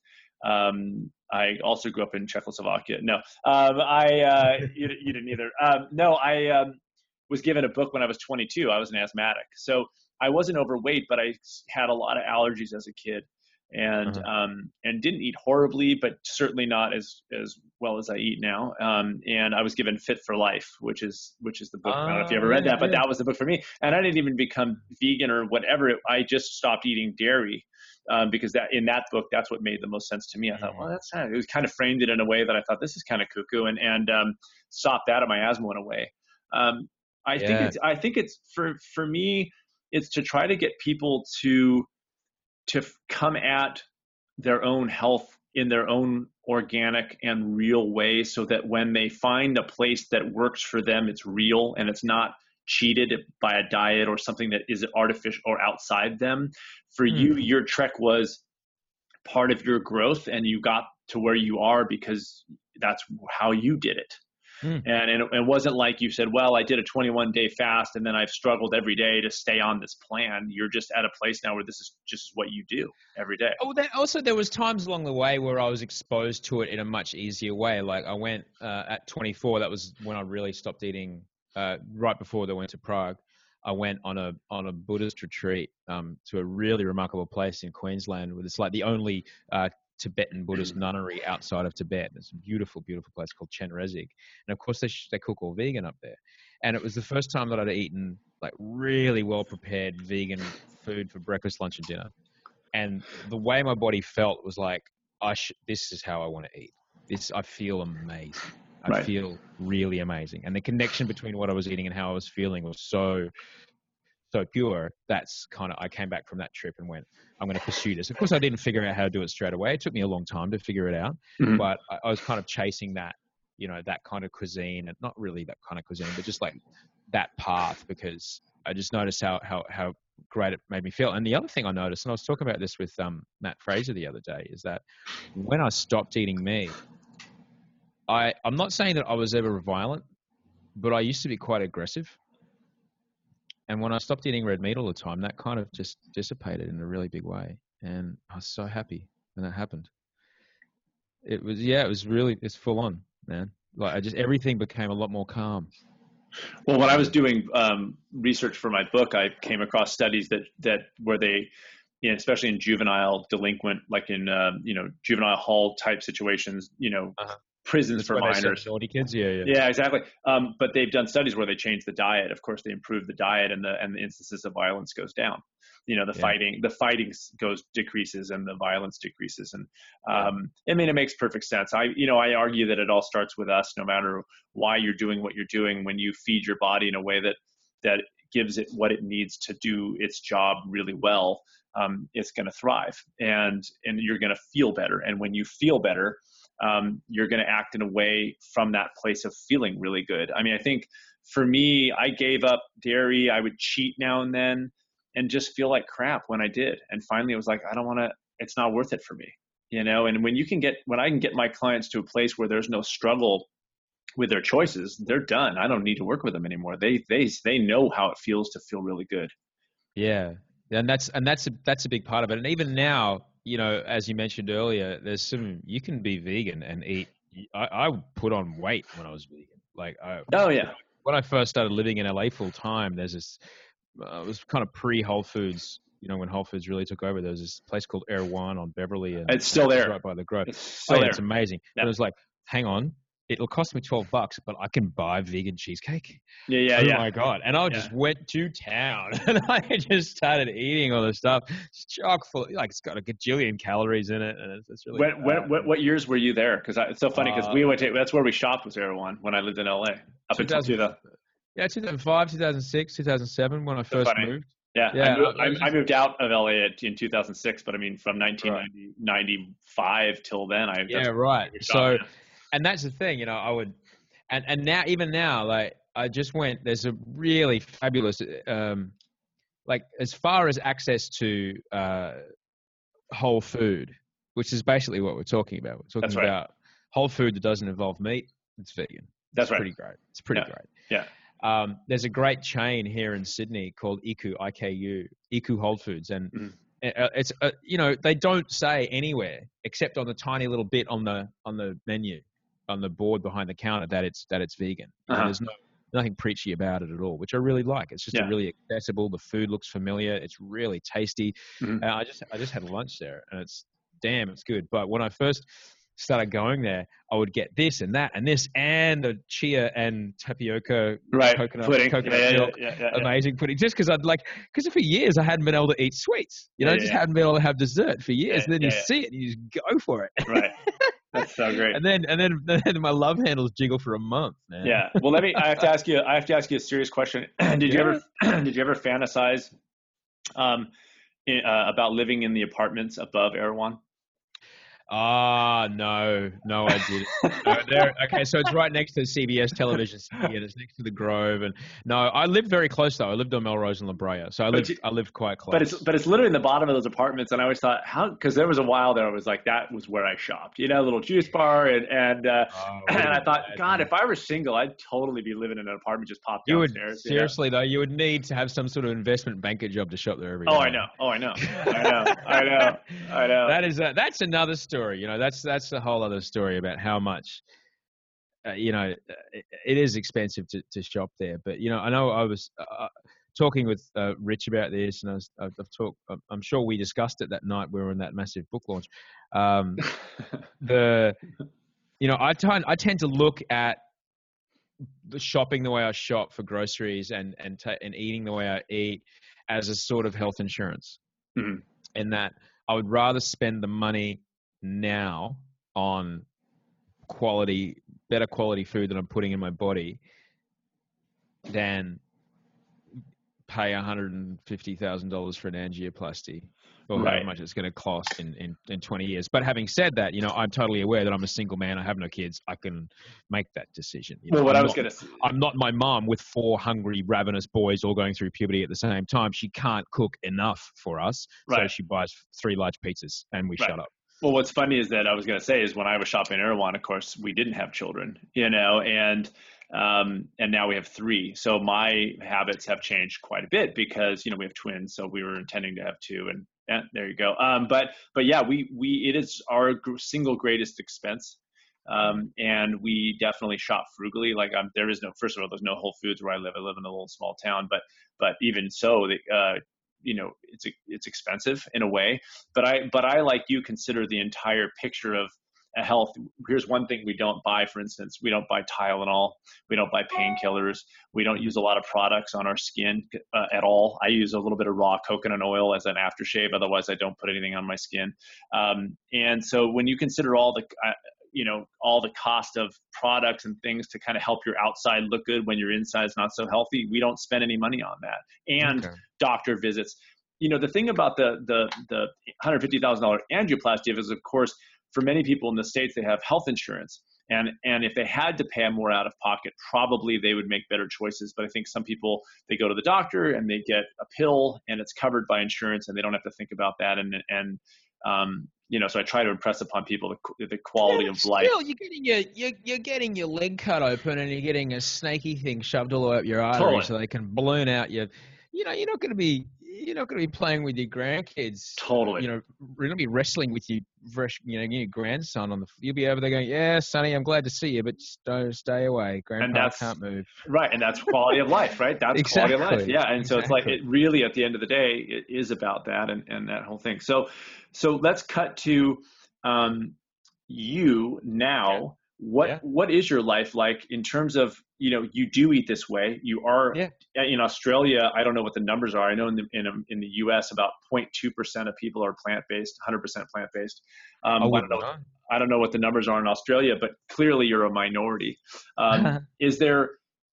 Um, I also grew up in Czechoslovakia. No, um, I uh, you, you didn't either. Um, no, I um, was given a book when I was twenty-two. I was an asthmatic, so I wasn't overweight, but I had a lot of allergies as a kid. And uh-huh. um, and didn't eat horribly, but certainly not as as well as I eat now. Um, and I was given Fit for Life, which is which is the book. Uh, I don't know if you ever read that, but that was the book for me. And I didn't even become vegan or whatever. I just stopped eating dairy um, because that in that book, that's what made the most sense to me. I thought, well, that's kind of, it was kind of framed it in a way that I thought this is kind of cuckoo, and and um, stopped that, and my asthma went away. Um, I yeah. think it's I think it's for for me, it's to try to get people to. to come at their own health in their own organic and real way, so that when they find a place that works for them, it's real and it's not cheated by a diet or something that is artificial or outside them. For mm. you, your trek was part of your growth, and you got to where you are because that's how you did it. Mm. And, and it wasn't like you said, well, I did a twenty-one day fast and then I've struggled every day to stay on this plan. You're just at a place now where this is just what you do every day. Oh, there, also there was times along the way where I was exposed to it in a much easier way. Like I went uh, at twenty-four, that was when I really stopped eating, uh, right before I went to Prague. I went on a on a Buddhist retreat um, to a really remarkable place in Queensland, where it's like the only uh, Tibetan Buddhist nunnery outside of Tibet. It's a beautiful, beautiful place called Chen Rezig. And of course they, sh- they cook all vegan up there. And it was the first time that I'd eaten like really well prepared vegan food for breakfast, lunch and dinner. And the way my body felt was like, I sh- this is how I want to eat. This, I feel amazing. I right. feel really amazing. And the connection between what I was eating and how I was feeling was so, so pure. That's kind of, I came back from that trip and went, I'm going to pursue this. Of course, I didn't figure out how to do it straight away. It took me a long time to figure it out, mm-hmm. but I, I was kind of chasing that, you know, that kind of cuisine, and not really that kind of cuisine, but just like that path, because I just noticed how, how, how great it made me feel. And the other thing I noticed, and I was talking about this with um, Matt Fraser the other day, is that when I stopped eating meat, I, I'm not saying that I was ever violent, but I used to be quite aggressive. And when I stopped eating red meat all the time, that kind of just dissipated in a really big way. And I was so happy when that happened. It was, yeah, it was really, it's full on, man. Like I just, everything became a lot more calm. Well, when I was doing um, research for my book, I came across studies that, that where they, you know, especially in juvenile delinquent, like in, um, you know, juvenile hall type situations, you know, uh-huh. prisons That's for minors. Naughty kids, yeah, yeah, yeah, exactly. Um, but they've done studies where they change the diet. Of course, they improve the diet, and the and the instances of violence goes down. You know, the yeah. fighting, the fighting goes decreases, and the violence decreases. And um, I mean, it makes perfect sense. I, you know, I argue that it all starts with us. No matter why you're doing what you're doing, when you feed your body in a way that that gives it what it needs to do its job really well, um, it's going to thrive, and and you're going to feel better. And when you feel better, Um, you're going to act in a way from that place of feeling really good. I mean, I think for me, I gave up dairy. I would cheat now and then and just feel like crap when I did. And finally, it was like, I don't want to, it's not worth it for me, you know? And when you can get, when I can get my clients to a place where there's no struggle with their choices, they're done. I don't need to work with them anymore. They, they, they know how it feels to feel really good. Yeah. And that's, and that's a, that's a big part of it. And even now, you know, as you mentioned earlier, there's some, you can be vegan and eat. I, I put on weight when I was vegan. Like, I, oh yeah. When I first started living in L A full time, there's this, uh, it was kind of pre Whole Foods, you know, when Whole Foods really took over, there was this place called Erewhon on Beverly. And it's still there. Right by the Grove. It's still oh, there. It's amazing. Yeah. But it was like, hang on. It'll cost me twelve bucks, but I can buy vegan cheesecake. Yeah, yeah, oh yeah. Oh my God. And I yeah. just went to town and I just started eating all this stuff. It's chock full, like it's got a gajillion calories in it. And it's, it's really, when, when, what, what years were you there? Cause I, it's so funny because uh, we went to, that's where we shopped was Erewhon when I lived in L A up until two thousand. Yeah, two thousand five, two thousand six, two thousand seven when I first so moved. Yeah, yeah I, moved, I, just, I moved out of L A in two thousand six, but I mean from nineteen ninety-five right. till then. I Yeah, right. So, and that's the thing, you know, I would, And and now, even now, like I just went, there's a really fabulous um, like as far as access to uh, whole food, which is basically what we're talking about. We're talking That's right. about whole food that doesn't involve meat. It's vegan. That's it's right. Pretty great. It's pretty Yeah. great. Yeah. Um, there's a great chain here in Sydney called Iku, I K U, Iku Whole Foods, and Mm. it's uh, you know, they don't say anywhere except on the tiny little bit on the on the menu, on the board behind the counter that it's that it's vegan. You know, Uh-huh. there's no nothing preachy about it at all, which I really like. It's just Yeah. a really accessible. The food looks familiar. It's really tasty. Mhm. Uh, I just I just had lunch there, and it's damn, it's good. But when I first started going there, I would get this and that and this and the chia and tapioca, Right. coconut, Pudding. coconut Yeah, yeah, milk, yeah, yeah, yeah. amazing pudding. Just because I'd like, because for years I hadn't been able to eat sweets, you know, Yeah, just yeah. hadn't been able to have dessert for years. Yeah, and then yeah, you yeah. see it and you just go for it. Right. That's so great. and then and then then my love handles jiggle for a month, man. Yeah. Well, let me. I have to ask you. I have to ask you a serious question. did you Yeah. ever? Did you ever fantasize um, in, uh, about living in the apartments above Erewhon? Ah, no, no, I didn't. No, there, okay, so it's right next to C B S Television City, and it's next to the Grove. And no, I lived very close though. I lived on Melrose and La Brea, so I But lived, you- I lived quite close. But it's but it's literally in the bottom of those apartments, and I always thought how because there was a while there I was like that was where I shopped, you know, a little juice bar, and and uh, Oh, and would've I been thought, bad, God, man. if I were single, I'd totally be living in an apartment just popped You would downstairs. you know? seriously though, you would need to have some sort of investment banker job to shop there every day. Oh, I know. Oh, I know. I know. I know. I know. That is a, that's another story. You know, that's that's a whole other story about how much, uh, you know, it, it is expensive to, to shop there. But you know, I know I was uh, talking with uh, Rich about this, and I was, I've talked. I'm sure we discussed it that night we were in that massive book launch. Um, the, you know, I tend I tend to look at the shopping the way I shop for groceries and and ta- and eating the way I eat as a sort of health insurance. Mhm. In that I would rather spend the money now on quality, better quality food that I'm putting in my body than pay one hundred fifty thousand dollars for an angioplasty or Right. however much it's going to cost in, in, in twenty years. But having said that, you know, I'm totally aware that I'm a single man. I have no kids. I can make that decision. You know, Well, what I'm I was not- going to I'm not my mom with four hungry, ravenous boys all going through puberty at the same time. She can't cook enough for us. So Right. she buys three large pizzas and we Right. shut up. Well, what's funny is that I was going to say is when I was shopping in Erewhon, of course, we didn't have children, you know, and um, and now we have three. So my habits have changed quite a bit because you know we have twins, so we were intending to have two, and, and there you go. Um, but but yeah, we we it is our gr- single greatest expense. Um, and we definitely shop frugally. Like um, there is no, first of all, there's no Whole Foods where I live. I live in a little small town, but but even so, the, uh, you know, it's it's expensive in a way. But I but I like you consider the entire picture of a health. Here's one thing we don't buy, for instance, we don't buy Tylenol, we don't buy painkillers, we don't use a lot of products on our skin uh, at all. I use a little bit of raw coconut oil as an aftershave. Otherwise, I don't put anything on my skin. Um, and so when you consider all the uh, you know, all the cost of products and things to kind of help your outside look good when your inside is not so healthy, we don't spend any money on that. And Okay. doctor visits. You know, the thing about the the the one hundred fifty thousand dollars angioplasty is, of course, for many people in the States, they have health insurance. And and if they had to pay more out of pocket, probably they would make better choices. But I think some people, they go to the doctor and they get a pill and it's covered by insurance and they don't have to think about that. And, and um, you know, so I try to impress upon people the, the quality Yeah, of life. Still, you're getting your you're, you're getting your leg cut open and you're getting a snaky thing shoved all up your artery Totally. so they can balloon out your. You know, you're not going to be you're not going to be playing with your grandkids. Totally. You know, you're going to be wrestling with your fresh, you know, your grandson on the. You'll be over there going, "Yeah, Sonny, I'm glad to see you, but stay, stay away. Grandpa that's- can't move." Right. And that's quality of life, right? That's quality of life. Exactly. Yeah. And so it's like, Exactly. it really, at the end of the day, it is about that and, and that whole thing. So, so let's cut to um, you now. Yeah. What, Yeah. what is your life like in terms of, you know, you do eat this way. You are Yeah. in Australia. I don't know what the numbers are. I know in the, in, in the U S about zero point two percent of people are plant-based, one hundred percent plant-based. Um, I I don't wouldn't know. know. I don't know what the numbers are in Australia, but clearly you're a minority. Um, is there,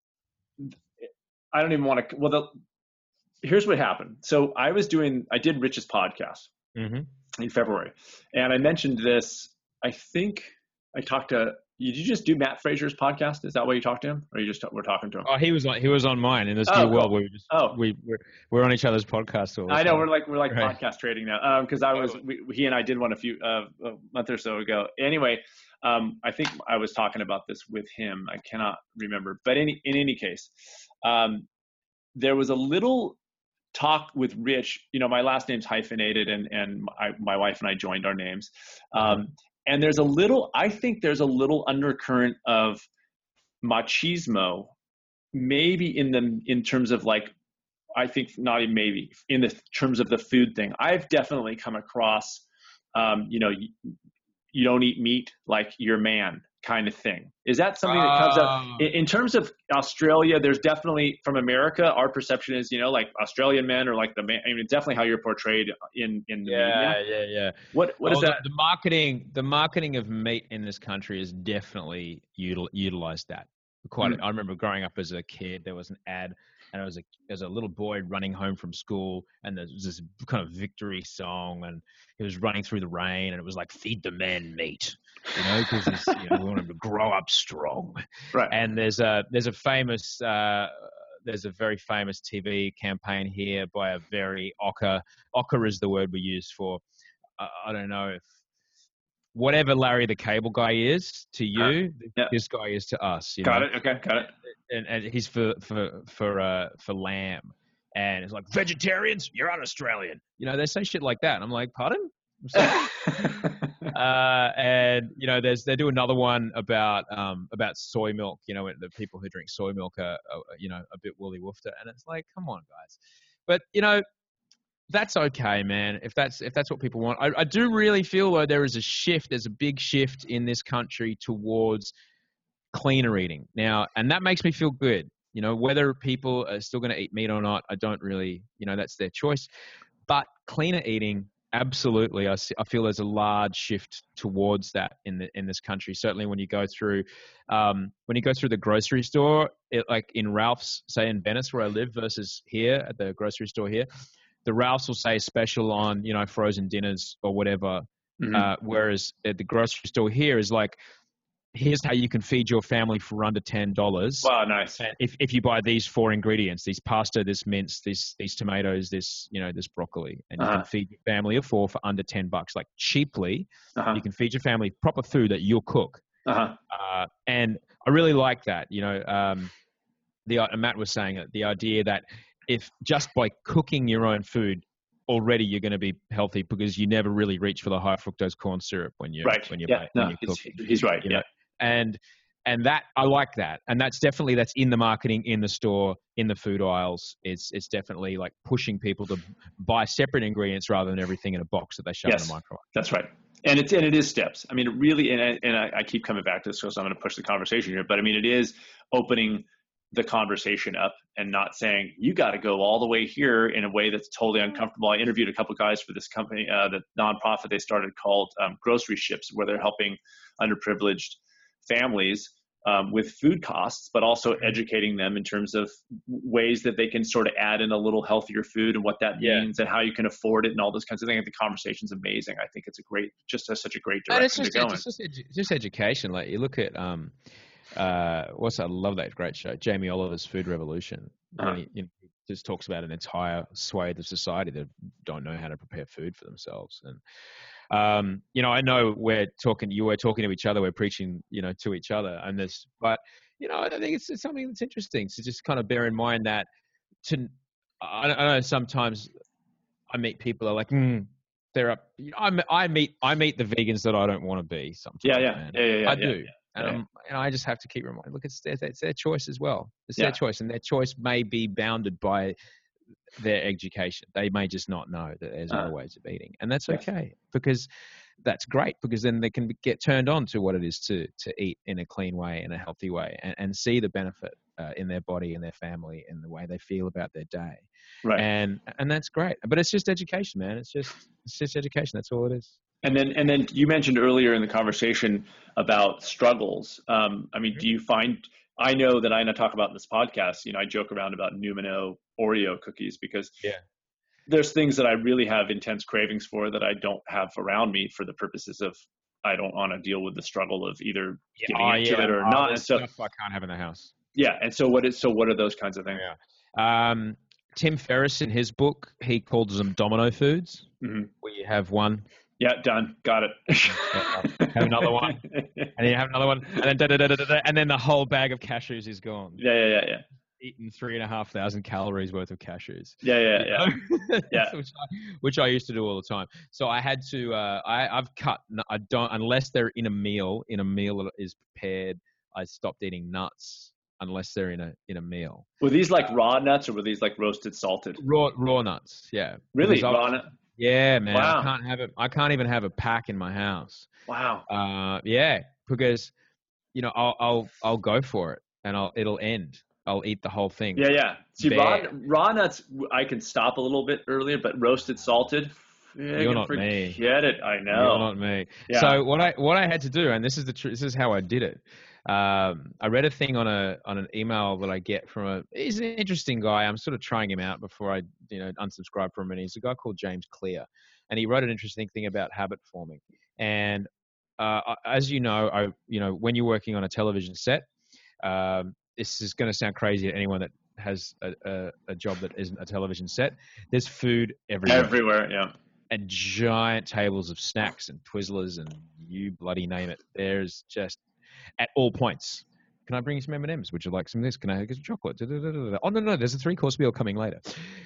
I don't even want to, well, the, here's what happened. So I was doing, I did Rich's podcast Mm-hmm. in February, and I mentioned this, I think I talked to Did you just do Matt Fraser's podcast? Is that why you talked to him, or you just we're talking to him? Oh, he was on. He was on mine in this Oh, new cool. world where we just Oh. we we're, we're on each other's podcasts all the I know time. we're like we're like Right. podcast trading now. Because I was we, he and I did one a few uh, a month or so ago. Anyway, um, I think I was talking about this with him. I cannot remember, but any in any case, um, there was a little talk with Rich. You know, my last name's hyphenated, and and I, my wife and I joined our names. Um, and there's a little. I think there's a little undercurrent of machismo, maybe in the in terms of like. I think not even maybe in the terms of the food thing. I've definitely come across, um, you know, you, you don't eat meat like your man kind of thing. Is that something that comes up Oh. in, in terms of Australia? There's definitely from America, our perception is, you know, like Australian men are like the man. I mean, definitely how you're portrayed in, in the Yeah, media. yeah, yeah. What, what is Oh, that? The, the marketing, the marketing of meat in this country has definitely util, utilized that. Quite. Mm. I remember growing up as a kid, there was an ad, and I was a as a little boy running home from school, and there was this kind of victory song, and he was running through the rain, and it was like "Feed the man meat," you know, because you know, we want him to grow up strong. Right. And there's a there's a famous uh, there's a very famous T V campaign here by a very ochre ochre is the word we use for uh, I don't know if whatever Larry the Cable Guy is to you, uh, yeah. this guy is to us. You Got know? it. Okay. Got it. And, and he's for for for uh, for lamb, and it's like vegetarians, you're un-Australian. You know, they say shit like that. And I'm like, pardon? uh, and you know, there's they do another one about um about soy milk. You know, the people who drink soy milk are, are you know a bit woolly woofter, and it's like, come on, guys. But you know, that's okay, man. If that's if that's what people want, I, I do really feel though there is a shift. There's a big shift in this country towards cleaner eating now, and that makes me feel good. You know, whether people are still going to eat meat or not, I don't really, you know, that's their choice. But cleaner eating, absolutely, I, see, I feel there's a large shift towards that in the in this country. Certainly, when you go through, um, when you go through the grocery store, it, like in Ralph's, say in Venice where I live, versus here at the grocery store here, the Ralph's will say special on, you know, frozen dinners or whatever. Mm-hmm. Uh, whereas at the grocery store here is like, here's how you can feed your family for under ten dollars. Wow, nice. And if if you buy these four ingredients, these pasta, this mince, this these tomatoes, this you know this broccoli, and you Uh-huh. can feed your family of four for under ten bucks, like cheaply. Uh-huh. You can feed your family proper food that you'll cook. Uh-huh. Uh, and I really like that. You know, um, the uh, Matt was saying it, the idea that if just by cooking your own food, already you're going to be healthy because you never really reach for the high fructose corn syrup when you're Right. when you're, Yeah. when No, you're he's, cooking. he's right. You Yeah. know? And and that I like that, and that's definitely that's in the marketing, in the store, in the food aisles. It's it's definitely like pushing people to buy separate ingredients rather than everything in a box that they shove Yes. in the microwave. That's right. And it's and it is steps. I mean, it really, and I, and I, I keep coming back to this because I'm going to push the conversation here. But I mean, it is opening the conversation up and not saying you got to go all the way here in a way that's totally uncomfortable. I interviewed a couple of guys for this company, uh, the nonprofit they started called um, Grocery Ships, where they're helping underprivileged families um, with food costs, but also educating them in terms of ways that they can sort of add in a little healthier food and what that Yeah. means and how you can afford it and all those kinds of things. I think the conversation's amazing. I think it's a great, just has such a great And it's direction just to go in. it's just, edu- it's just education. Like you look at um, uh, what's I love that great show, Jamie Oliver's Food Revolution. Uh-huh. He, you know, he just talks about an entire swathe of society that don't know how to prepare food for themselves. And um, you know, I know we're talking, you were talking to each other, we're preaching, you know, to each other, and this, but you know, I think it's, it's something that's interesting to just kind of bear in mind that to, I, I know sometimes I meet people that are like, mm, they're up. I, I meet I meet the vegans that I don't want to be. Sometimes, Yeah, yeah, man. yeah, yeah, yeah, I yeah, do, yeah. and, Yeah. I'm, and I just have to keep reminding. Look, it's their, it's their choice as well. It's Yeah. their choice, and their choice may be bounded by their education. They may just not know that there's Uh, other ways of eating, and that's yes. okay because that's great because then they can be- get turned on to what it is to to eat in a clean way, in a healthy way, and, and see the benefit uh, in their body, in their family, in the way they feel about their day. Right. And and that's great. But it's just education, man. It's just it's just education. That's all it is. And then, and then you mentioned earlier in the conversation about struggles. Um, I mean, do you find? I know that I and I talk about in this podcast. You know, I joke around about Numino Oreo cookies because Yeah. there's things that I really have intense cravings for that I don't have around me for the purposes of I don't want to deal with the struggle of either Yeah, getting oh, into yeah. it or Oh, not. there's And so, stuff I can't have in the house. yeah. And so what is, so what are those kinds of things? Yeah. Um, Tim Ferriss, in his book, he calls them domino foods. Mm-hmm. Where you have one. Yeah, done. Got it. Have another one. And you have another one. And then, da, da, da, da, da, and then the whole bag of cashews is gone. Yeah, yeah, yeah, yeah. Eaten three and a half thousand calories worth of cashews. Yeah, yeah, yeah. yeah. which, I, which I used to do all the time. So I had to, uh, I, I've cut, I don't, unless they're in a meal, in a meal that is prepared, I stopped eating nuts unless they're in a, in a meal. Were these like raw nuts or were these like roasted, salted? Raw, raw nuts. Yeah. Really? Raw nuts? Yeah, man. Wow. I can't have it. I can't even have a pack in my house. Wow. Uh, yeah, because, you know, I'll, I'll, I'll go for it and I'll, it'll end. I'll eat the whole thing. Yeah, yeah. See, raw, raw nuts, I can stop a little bit earlier, but roasted, salted, yeah, you're not me. Get it? I know. You're not me. Yeah. So what I what I had to do, and this is the tr- this is how I did it. Um, I read a thing on a on an email that I get from a. He's an interesting guy. I'm sort of trying him out before I you know unsubscribe from him. And he's a guy called James Clear, and he wrote an interesting thing about habit forming. And uh, as you know, I you know when you're working on a television set. Um, This is going to sound crazy to anyone that has a, a, a job that isn't a television set. There's food everywhere. Everywhere, yeah. And giant tables of snacks and Twizzlers and you bloody name it. There's just at all points. Can I bring you some M and M's? Would you like some of this? Can I get some chocolate? Da, da, da, da, da. Oh, no, no, there's a three-course meal coming later.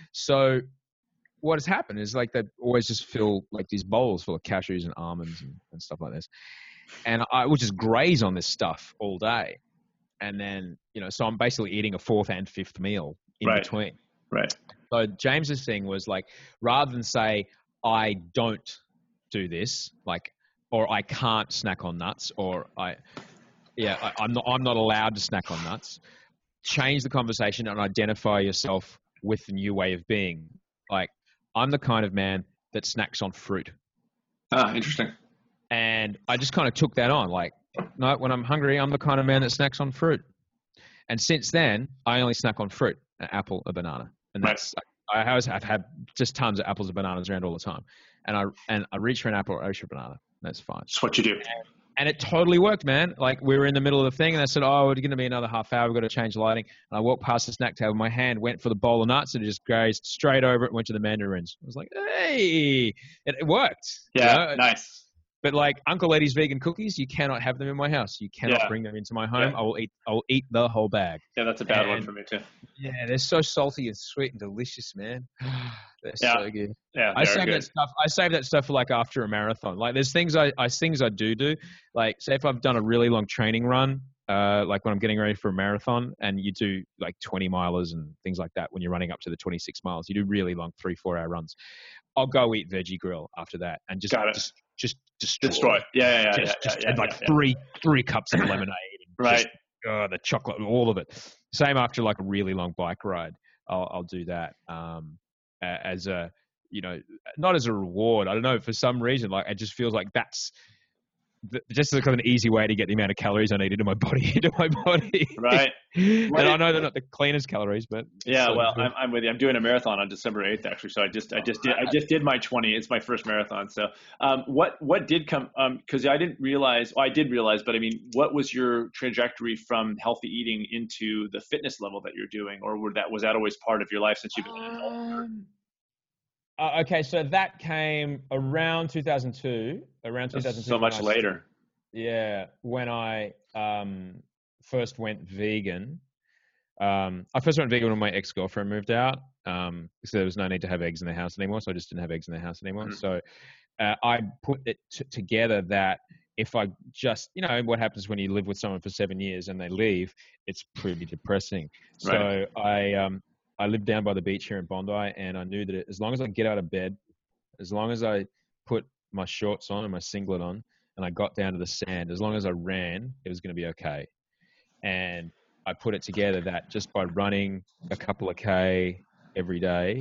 So what has happened is like they always just fill like these bowls full of cashews and almonds and, and stuff like this. And I would just graze on this stuff all day. And then, you know, so I'm basically eating a fourth and fifth meal in right. between. Right. So James's thing was like, rather than say, I don't do this, like, or I can't snack on nuts, or I, yeah, I, I'm not, I'm not allowed to snack on nuts. Change the conversation and identify yourself with the new way of being. Like, I'm the kind of man that snacks on fruit. Ah, interesting. And I just kind of took that on, like, no, when I'm hungry, I'm the kind of man that snacks on fruit. And since then, I only snack on fruit, an apple, a banana. And that's, right. I, I always have had just tons of apples and bananas around all the time. And I and I reach for an apple or I reach for a banana. That's fine. That's what you do. And, and it totally worked, man. Like we were in the middle of the thing and I said, oh, it's going to be another half hour. We've got to change lighting. And I walked past the snack table. My hand went for the bowl of nuts and it just grazed straight over it and went to the mandarins. I was like, hey, it, it worked. Yeah, you know? Nice. But like Uncle Eddie's vegan cookies, you cannot have them in my house. You cannot yeah. bring them into my home. Yeah. I will eat. I will eat the whole bag. Yeah, that's a bad and, one for me too. Yeah, they're so salty and sweet and delicious, man. They're yeah. so good. Yeah, I save good. that stuff. I save that stuff for like after a marathon. Like there's things I, I things I do do. Like say if I've done a really long training run, uh, like when I'm getting ready for a marathon, and you do like twenty milers and things like that when you're running up to the twenty-six miles. You do really long three, four hour runs. I'll go eat veggie grill after that and just just, just destroy. Destroy. Yeah, yeah, yeah. Just, yeah, just yeah, add yeah, like yeah. three three cups of lemonade. And right. Just, oh, the chocolate, all of it. Same after like a really long bike ride. I'll, I'll do that um, as a, you know, not as a reward. I don't know. For some reason, like it just feels like that's the, just kind of an easy way to get the amount of calories I need into my body, into my body. Right. And I know they're not the cleanest calories, but yeah. so Well, I'm, I'm with you. I'm doing a marathon on December eighth, actually. So I just, I just did, I just did my twenty. It's my first marathon. So, um, what, what did come? Um, because I didn't realize. Well, I did realize, but I mean, what was your trajectory from healthy eating into the fitness level that you're doing, or were that was that always part of your life since you've been an adult? Um, Uh, okay, so that came around two thousand two. Around two thousand two. So much later. Yeah, when I um, first went vegan. Um, I first went vegan when my ex-girlfriend moved out. Um, so there was no need to have eggs in the house anymore. So I just didn't have eggs in the house anymore. Mm. So uh, I put it t- together that if I just, you know, what happens when you live with someone for seven years and they leave, it's pretty depressing. Right. So I um, I lived down by the beach here in Bondi, and I knew that it, as long as I get out of bed, as long as I put my shorts on and my singlet on, and I got down to the sand, as long as I ran, it was going to be okay. And I put it together that just by running a couple of K every day,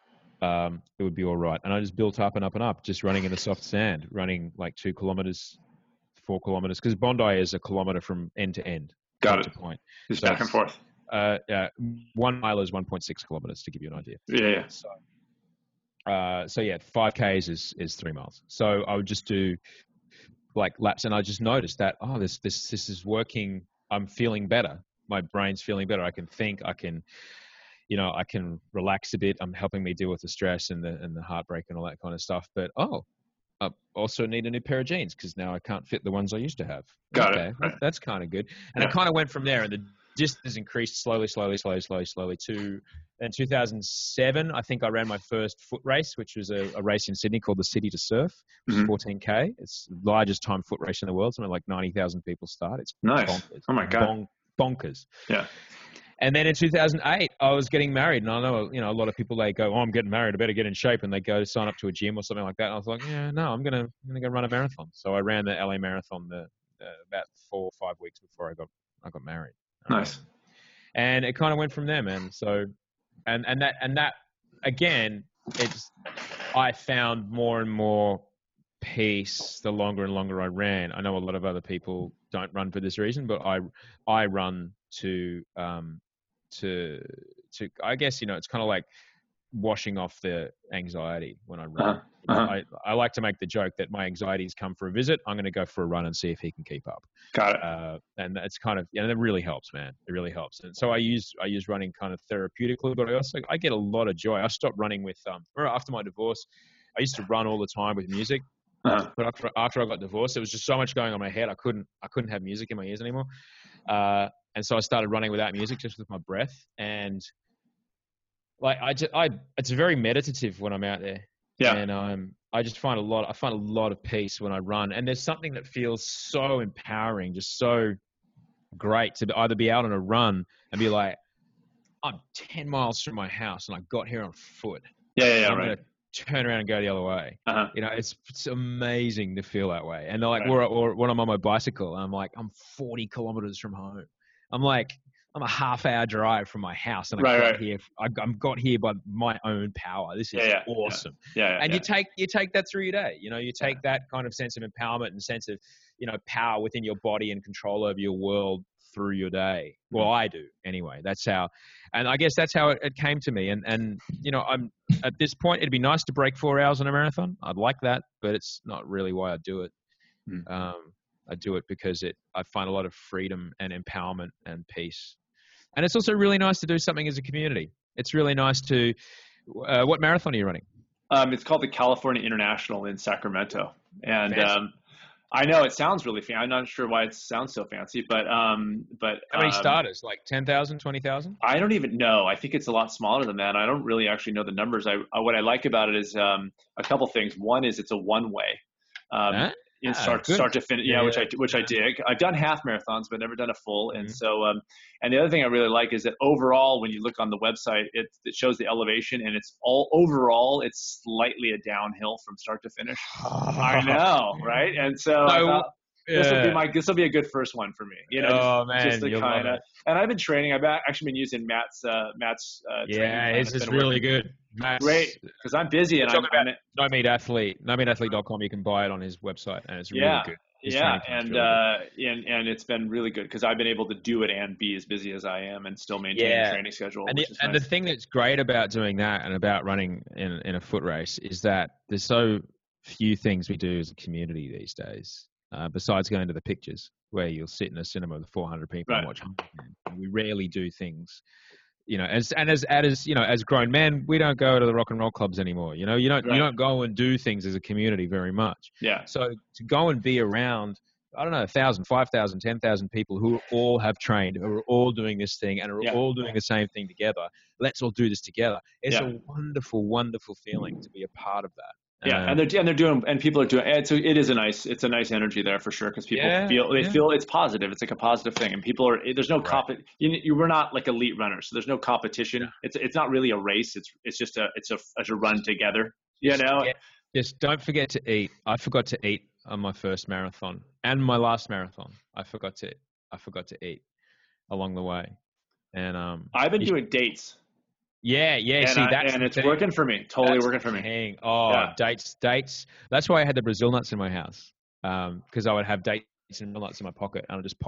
um, it would be all right. And I just built up and up and up, just running in the soft sand, running like two kilometers, four kilometers, because Bondi is a kilometer from end to end. Got point it. To point. Just so back and forth. Uh, uh, one mile is one point six kilometers, to give you an idea. Yeah, yeah. So, uh, so yeah, five Ks is, is three miles. So I would just do like laps, and I just noticed that, oh, this this this is working. I'm feeling better. My brain's feeling better. I can think. I can, you know, I can relax a bit. I'm helping me deal with the stress and the and the heartbreak and all that kind of stuff. But oh, I also need a new pair of jeans because now I can't fit the ones I used to have. Got okay, it. that, that's kind of good. And Yeah. it kind of went from there, and the distance increased slowly, slowly, slowly, slowly, slowly. To in two thousand seven, I think I ran my first foot race, which was a, a race in Sydney called the City to Surf, which Mhm. is fourteen K. It's the largest time foot race in the world. Something like ninety thousand people start. It's Nice. bonkers. Oh my God. Bon- bonkers. Yeah. And then in two thousand eight, I was getting married, and I know, you know, a lot of people, they go, "Oh, I'm getting married. I better get in shape," and they go to sign up to a gym or something like that. And I was like, "Yeah, no, I'm gonna, I'm gonna go run a marathon." So I ran the L A Marathon the uh, about four or five weeks before I got, I got married. Nice. Um, and it kind of went from there, man. So, and and that and that again, it's I found more and more peace the longer and longer I ran. I know a lot of other people don't run for this reason, but I I run to um to to I guess, you know, it's kind of like washing off the anxiety when I run. Uh-huh. Uh-huh. I, I like to make the joke that my anxieties come for a visit. I'm going to go for a run and see if he can keep up. Got it. Uh, and it's kind of, and it really helps, man. It really helps. And so I use, I use running kind of therapeutically, but I also, I get a lot of joy. I stopped running with, um, after my divorce, I used to run all the time with music, Uh-huh. but after, after I got divorced, there was just so much going on in my head. I couldn't, I couldn't have music in my ears anymore. Uh, and so I started running without music, just with my breath. And like, I just, I, it's very meditative when I'm out there. Yeah. And um, I just find a lot, I find a lot of peace when I run. And there's something that feels so empowering, just so great to either be out on a run and be like, I'm ten miles from my house and I got here on foot. Yeah, yeah, yeah, I'm right. going to turn around and go the other way. Uh-huh. You know, it's, it's amazing to feel that way. And like, Right. or, or when I'm on my bicycle, I'm like, I'm forty kilometers from home. I'm like, I'm a half hour drive from my house, and I Right, got right. here. I, I'm got here by my own power. This is Yeah, yeah, awesome. Yeah, yeah, And yeah. you take you take that through your day. You know, you take that kind of sense of empowerment and sense of, you know, power within your body and control over your world through your day. Well, I do anyway. That's how, and I guess that's how it, it came to me. And and you know, I'm at this point, it'd be nice to break four hours on a marathon. I'd like that, but it's not really why I do it. Hmm. Um, I do it because it I find a lot of freedom and empowerment and peace. And it's also really nice to do something as a community. It's really nice to. Uh, what marathon are you running? Um, it's called the California International in Sacramento, and Fancy. um, I know it sounds really fancy. I'm not sure why it sounds so fancy, but um, but How many um, starters? Like ten thousand, twenty thousand? I don't even know. I think it's a lot smaller than that. I don't really actually know the numbers. I uh, what I like about it is um, a couple things. One is it's a one way. Um, Huh? In Ah, start good. start to finish, yeah, Yeah, which I yeah. which I dig. I've done half marathons, but never done a full. And Mhm. so, um, and the other thing I really like is that overall, when you look on the website, it it shows the elevation, and it's all overall, it's slightly a downhill from start to finish. I know, right? And so I So, thought, this will be yeah. my this will be a good first one for me. You know, Oh, just, man, just to you'll love kind of. it. And I've been training. I've actually been using Matt's uh, Matt's uh, training Yeah, plan. it's It's just been really working good. Matt's- great because I'm busy and We're I'm, talking I'm about No Meat Athlete, no meat athlete dot com. You can buy it on his website, and it's really Yeah. good. His yeah, training plan's and really good. uh, and and it's been really good because I've been able to do it and be as busy as I am and still maintain Yeah. a training schedule, And, the, which is and nice. the thing that's great about doing that and about running in, in a foot race is that there's so few things we do as a community these days, uh, besides going to the pictures where you'll sit in a cinema with four hundred people Right. and watch Hunger Games. And we rarely do things, you know, as, and as, as, you know, as grown men, we don't go to the rock and roll clubs anymore. You know, you don't, Right. you don't go and do things as a community very much. yeah, So to go and be around, I don't know, a thousand, five thousand, ten thousand people who all have trained, who are all doing this thing and are Yeah. all doing the same thing together. Let's all do this together. It's Yeah. a wonderful, wonderful feeling to be a part of that. yeah, Um, and they're and they're doing and people are doing. It's a, it is a nice it's a nice energy there for sure because people Yeah, feel they yeah. feel it's positive. It's like a positive thing, and people are there's no Right. comp. You, you we're not like elite runners, so there's no competition. It's it's not really a race. It's it's just a it's a it's a run together. You know, Yeah. Just don't forget to eat. I forgot to eat on my first marathon and my last marathon. I forgot to I forgot to eat along the way. And um I've been you- doing dates, yeah, yeah, and, see I- that's and the it's thing. working for me. Totally That's working for me. king. Oh, Yeah. dates, dates. That's why I had the Brazil nuts in my house, because I would have dates and nuts in my pocket, and I'd just pop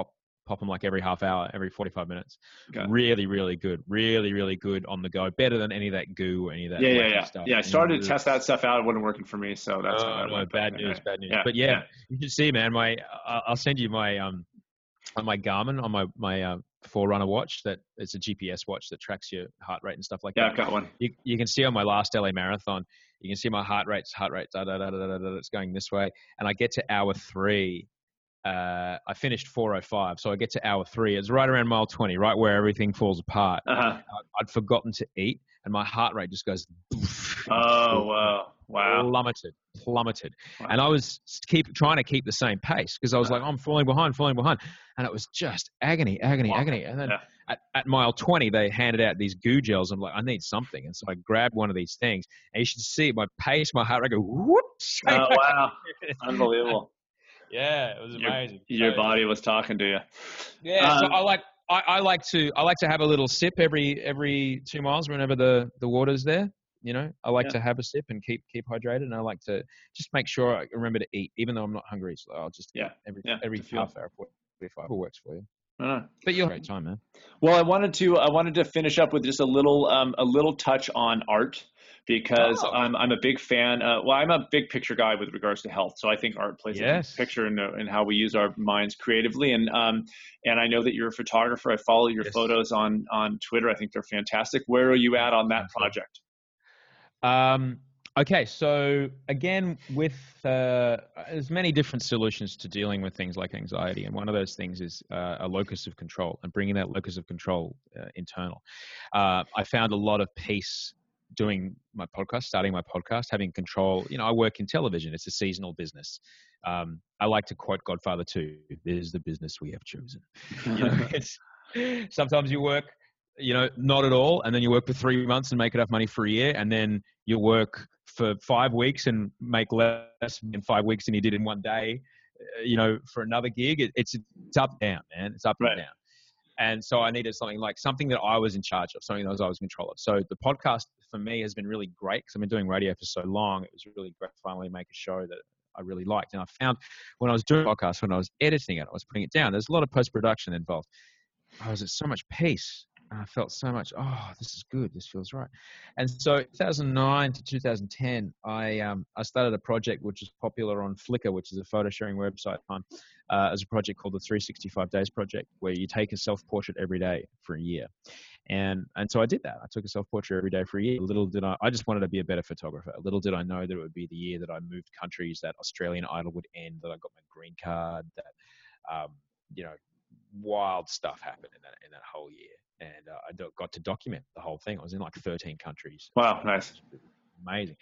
pop them like every half hour, every forty-five minutes. Okay. Really, really good. Really, really good on the go. Better than any of that goo or any of that Yeah, yeah, wacky yeah. stuff. Yeah, I started And to test that stuff out. It wasn't working for me, so that's oh, why I no, went. bad back. news, bad news. Yeah, but yeah, yeah, you should see, man. My uh, I'll send you my um on my Garmin on my my uh, Forerunner watch. That it's a G P S watch that tracks your heart rate and stuff like yeah. that. I've got one. You, you can see on my last L A marathon, you can see my heart rate's heart rate, da, da, da, da, da, da, it's going this way. And I get to hour three. Uh, I finished four oh five. So I get to hour three. It's right around mile twenty, right where everything falls apart. Uh-huh. I'd forgotten to eat, and my heart rate just goes. Oh, wow. Wow. Plummeted, plummeted. Wow. And I was keep trying to keep the same pace because I was Uh-huh. like, I'm falling behind, falling behind. And it was just agony, agony, Wow. agony. And then Yeah. at, at mile twenty, they handed out these goo gels. I'm like, I need something. And so I grabbed one of these things. And you should see my pace, my heart rate go, whoops. Oh, wow. Unbelievable. Yeah, it was amazing. Your, your So, body was talking to you. yeah, Um, so I like I, I like to I like to have a little sip every every two miles whenever the, the water's there. You know, I like Yeah. to have a sip and keep keep hydrated, and I like to just make sure I remember to eat, even though I'm not hungry. So I'll just Yeah, eat every yeah, every to fuel. half hour, forty-five. It works for you. I don't know. But you'll have a great time, man. Well, I wanted to I wanted to finish up with just a little um, a little touch on art because Oh. I'm I'm a big fan. Uh, well, I'm a big picture guy with regards to health, so I think art plays Yes. a big picture in, in how we use our minds creatively. And um and I know that you're a photographer. I follow your Yes. photos on on Twitter. I think they're fantastic. Where are you at on that Thank you. project? Um, okay, so again, with uh, there's many different solutions to dealing with things like anxiety, and one of those things is uh, a locus of control, and bringing that locus of control uh, internal. Uh, I found a lot of peace doing my podcast, starting my podcast, having control. You know, I work in television; it's a seasonal business. Um, I like to quote Godfather two: "This is the business we have chosen." You know, it's, sometimes you work. You know, not at all. And then you work for three months and make enough money for a year. And then you work for five weeks and make less in five weeks than you did in one day, uh, you know, for another gig. It, it's, it's up and down, man. It's up Right. and down. And so I needed something like something that I was in charge of, something that I was in control of. So the podcast for me has been really great because I've been doing radio for so long. It was really great to finally make a show that I really liked. And I found when I was doing a podcast, when I was editing it, I was putting it down. There's a lot of post-production involved. I was at so much peace. And I felt so much, oh, this is good. This feels right. And so two thousand nine to two thousand ten, I um, I started a project which is popular on Flickr, which is a photo sharing website, um, uh, as a project called the three sixty-five Days Project, where you take a self-portrait every day for a year. And and so I did that. I took a self-portrait every day for a year. Little did I, I just wanted to be a better photographer. Little did I know that it would be the year that I moved countries, that Australian Idol would end, that I got my green card, that, um, you know, wild stuff happened in that in that whole year. And uh, I do- got to document the whole thing. I was in like thirteen countries. Wow, nice. Amazing.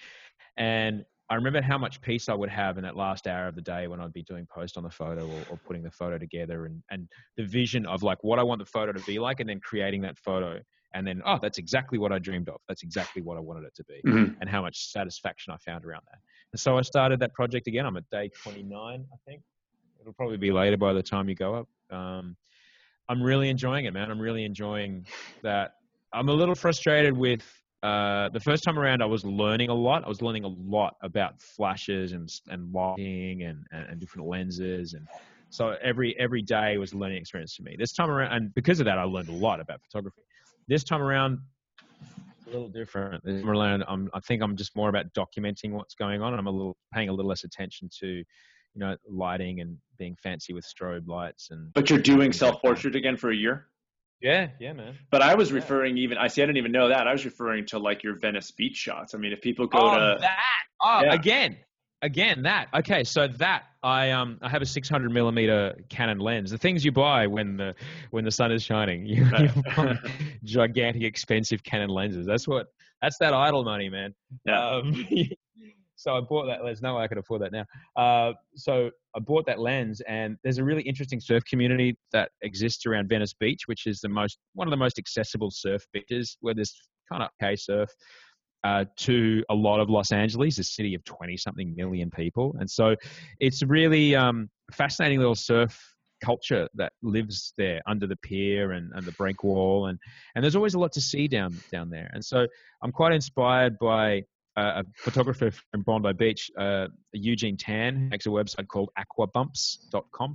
And I remember how much peace I would have in that last hour of the day when I'd be doing post on the photo or, or putting the photo together, and, and the vision of like what I want the photo to be like, and then creating that photo. And then, oh, that's exactly what I dreamed of. That's exactly what I wanted it to be. Mhm. And how much satisfaction I found around that. And so I started that project again. I'm at day twenty-nine, I think. It'll probably be later by the time you go up. Um, I'm really enjoying it, man. I'm really enjoying that. I'm a little frustrated with uh, the first time around. I was learning a lot. I was learning a lot about flashes and and lighting and, and, and different lenses, and so every every day was a learning experience for me. This time around, and because of that, I learned a lot about photography. This time around, it's a little different. This time around, I'm, I think I'm just more about documenting what's going on. I'm a little paying a little less attention to, you know, lighting and being fancy with strobe lights and. But you're doing self-portrait again for a year? Yeah, yeah, man. But I was Yeah. referring even, I see, I didn't even know that. I was referring to like your Venice beach shots. I mean, if people go Oh, to, that. Oh, Yeah. again, again, that. Okay, so that I um I have a six hundred millimeter Canon lens. The things you buy when the when the sun is shining, you, you buy gigantic, expensive Canon lenses. That's what. That's that idle money, man. Yeah. Um, so I bought that lens. No way I could afford that now. Uh, so I bought that lens, and there's a really interesting surf community that exists around Venice Beach, which is the most one of the most accessible surf beaches, where there's kind of okay surf. Uh, to a lot of Los Angeles, a city of twenty something million people. And so it's really um, fascinating little surf culture that lives there under the pier and, and the break wall. And, and there's always a lot to see down, down there. And so I'm quite inspired by uh, a photographer from Bondi Beach, uh, Eugene Tan, who makes a website called aquabumps dot com.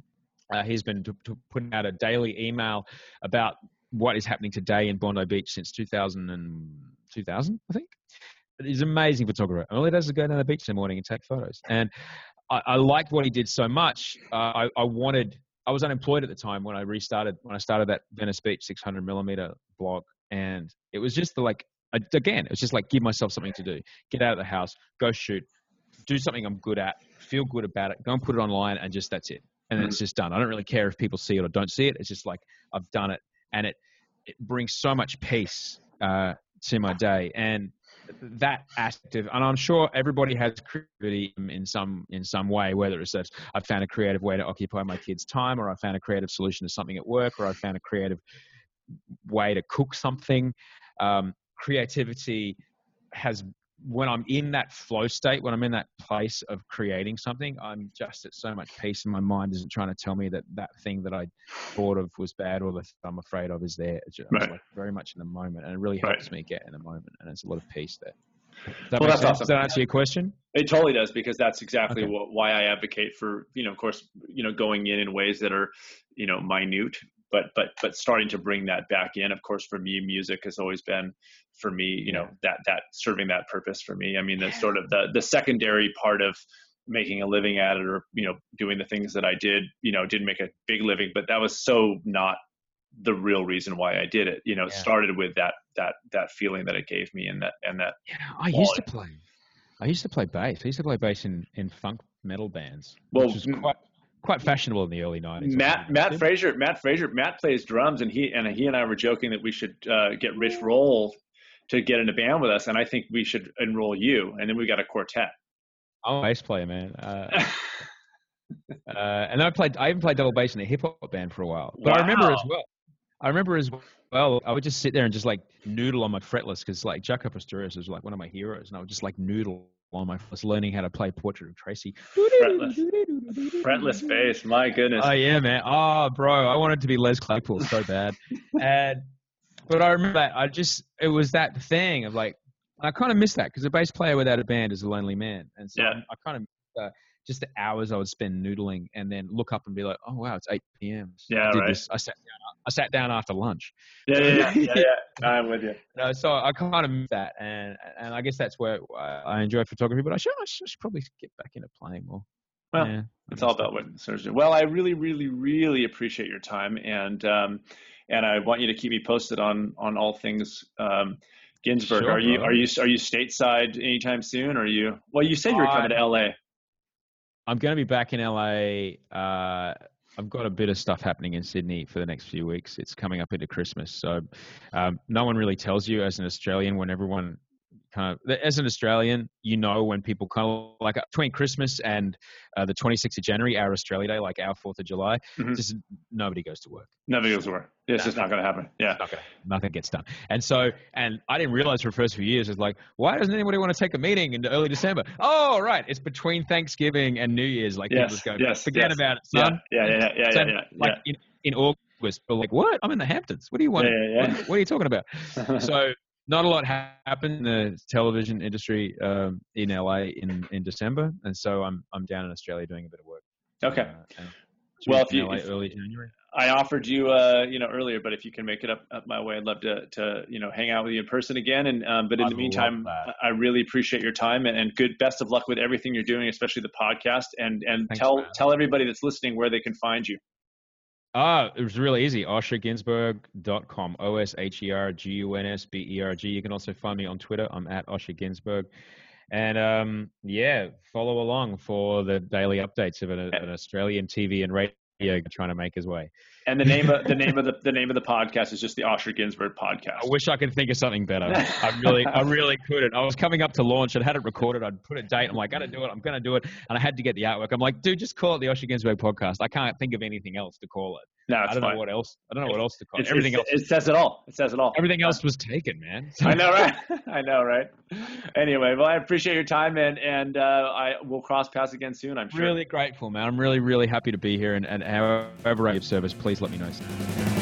Uh, he's been t- t- putting out a daily email about what is happening today in Bondi Beach since two thousand, and, two thousand I think. But he's an amazing photographer. All he does is go down the beach in the morning and take photos. And I, I liked what he did so much. Uh, I, I wanted, I was unemployed at the time when I restarted, when I started that Venice Beach six hundred millimeter blog. And it was just the, like, I, again, it was just like, give myself something to do. Get out of the house, go shoot, do something I'm good at, feel good about it, go and put it online, and just that's it. And mm-hmm. it's just done. I don't really care if people see it or don't see it. It's just like, I've done it. And it, it brings so much peace uh, to my day. And that aspect of, and I'm sure everybody has creativity in some in some way, whether it's that I found a creative way to occupy my kids' time, or I found a creative solution to something at work, or I found a creative way to cook something. Um, creativity has, when I'm in that flow state, when I'm in that place of creating something, I'm just at so much peace, and my mind isn't trying to tell me that that thing that I thought of was bad or that I'm afraid of is there. It's just, right. like very much in the moment, and it really helps right. me get in the moment, and it's a lot of peace there. That well, that's awesome. Does that answer your question? It totally does, because that's exactly okay. what, why I advocate for, you know, of course, you know, going in in ways that are, you know, minute, but but but starting to bring that back in. Of course, for me, music has always been, for me, you know, that that serving that purpose for me. I mean, the sort of the the secondary part of making a living at it, or, you know, doing the things that I did, you know, didn't make a big living, but that was so not the real reason why I did it. You know, yeah. started with that that that feeling that it gave me, and that and that. Yeah, I quality. used to play. I used to play bass. I used to play bass in, in funk metal bands, well, which was quite quite fashionable in the early nineties. Matt Matt yeah. Fraser Matt Fraser Matt plays drums, and he and he and I were joking that we should uh, get Rich Roll to get in a band with us, and I think we should enroll you, and then we got a quartet. I'm a bass player, man. Uh, uh, and I played. I even played double bass in a hip hop band for a while. But wow. I remember as well. I remember as well. I would just sit there and just like noodle on my fretless, because like Jaco Pastorius is like one of my heroes, and I would just like noodle on my fretless, learning how to play Portrait of Tracy. Fretless, fretless bass. My goodness. Oh yeah, man. Oh, bro, I wanted to be Les Claypool so bad. and but I remember that. I just it was that thing of like, I kind of miss that, because a bass player without a band is a lonely man, and so yeah. I, I kind of. Uh, just the hours I would spend noodling, and then look up and be like, oh wow, it's eight p.m. So yeah, I did right. This. I sat down. I sat down after lunch. Yeah, yeah, yeah, yeah, yeah. I'm with you. No, so I kind of miss that, and and I guess that's where I enjoy photography. But I should, I should probably get back into playing more. Well, yeah, it's all about what serves you. Well, I really, really, really appreciate your time, and um, and I want you to keep me posted on on all things um, Ginsberg. Sure, are you brother. are you are you stateside anytime soon? Or are you? Well, you said you were coming uh, to L A. I'm going to be back in L A. Uh, I've got a bit of stuff happening in Sydney for the next few weeks. It's coming up into Christmas. So um, no one really tells you as an Australian, when everyone kind of, as an Australian, you know, when people kind of like between Christmas and uh, the twenty-sixth of January, our Australia Day, like our fourth of July, mm-hmm. just nobody goes to work. Nobody goes to work. It's no, just not going to happen. Yeah. Not gonna, nothing gets done. And so, and I didn't realize for the first few years, it's like, why doesn't anybody want to take a meeting in early December? Oh, right. It's between Thanksgiving and New Year's. Like, yes, people just go, yes, forget yes. about it, son. Yeah, yeah, yeah, yeah. So, yeah, yeah, like yeah. in, in August, we're like, what? I'm in the Hamptons. What do you want? Yeah, yeah, yeah. What, what are you talking about? So, not a lot happened in the television industry um, in L A in, in December, and so I'm I'm down in Australia doing a bit of work. Okay. Uh, well, if you L A if, early January, I offered you uh you know earlier, but if you can make it up, up my way, I'd love to to you know hang out with you in person again. And um, but in I'd the meantime, I really appreciate your time, and, and good best of luck with everything you're doing, especially the podcast. And and Thanks, tell man. tell everybody that's listening where they can find you. Ah, it was really easy. osher ginsberg dot com. O S H E R G U N S B E R G. You can also find me on Twitter. I'm at Osher Ginsberg. And, um, yeah, follow along for the daily updates of an, an Australian T V and radio trying to make his way. And the name of the name of the the name of the podcast is just the Osher Ginsberg Podcast. I wish I could think of something better. I really, I really couldn't. I was coming up to launch. I'd had it recorded. I'd put a date. I'm like, gotta do it. I'm gonna do it. And I had to get the artwork. I'm like, dude, just call it the Osher Ginsberg Podcast. I can't think of anything else to call it. No, it's I don't fine. know what else. I don't know what else to call it. It's, Everything it's, else. It says it all. It says it all. Everything else was taken, man. I know, right? I know, right? Anyway, well, I appreciate your time, and and uh, I will cross paths again soon, I'm sure. Really grateful, man. I'm really, really happy to be here, and, and however I give service, please let me know.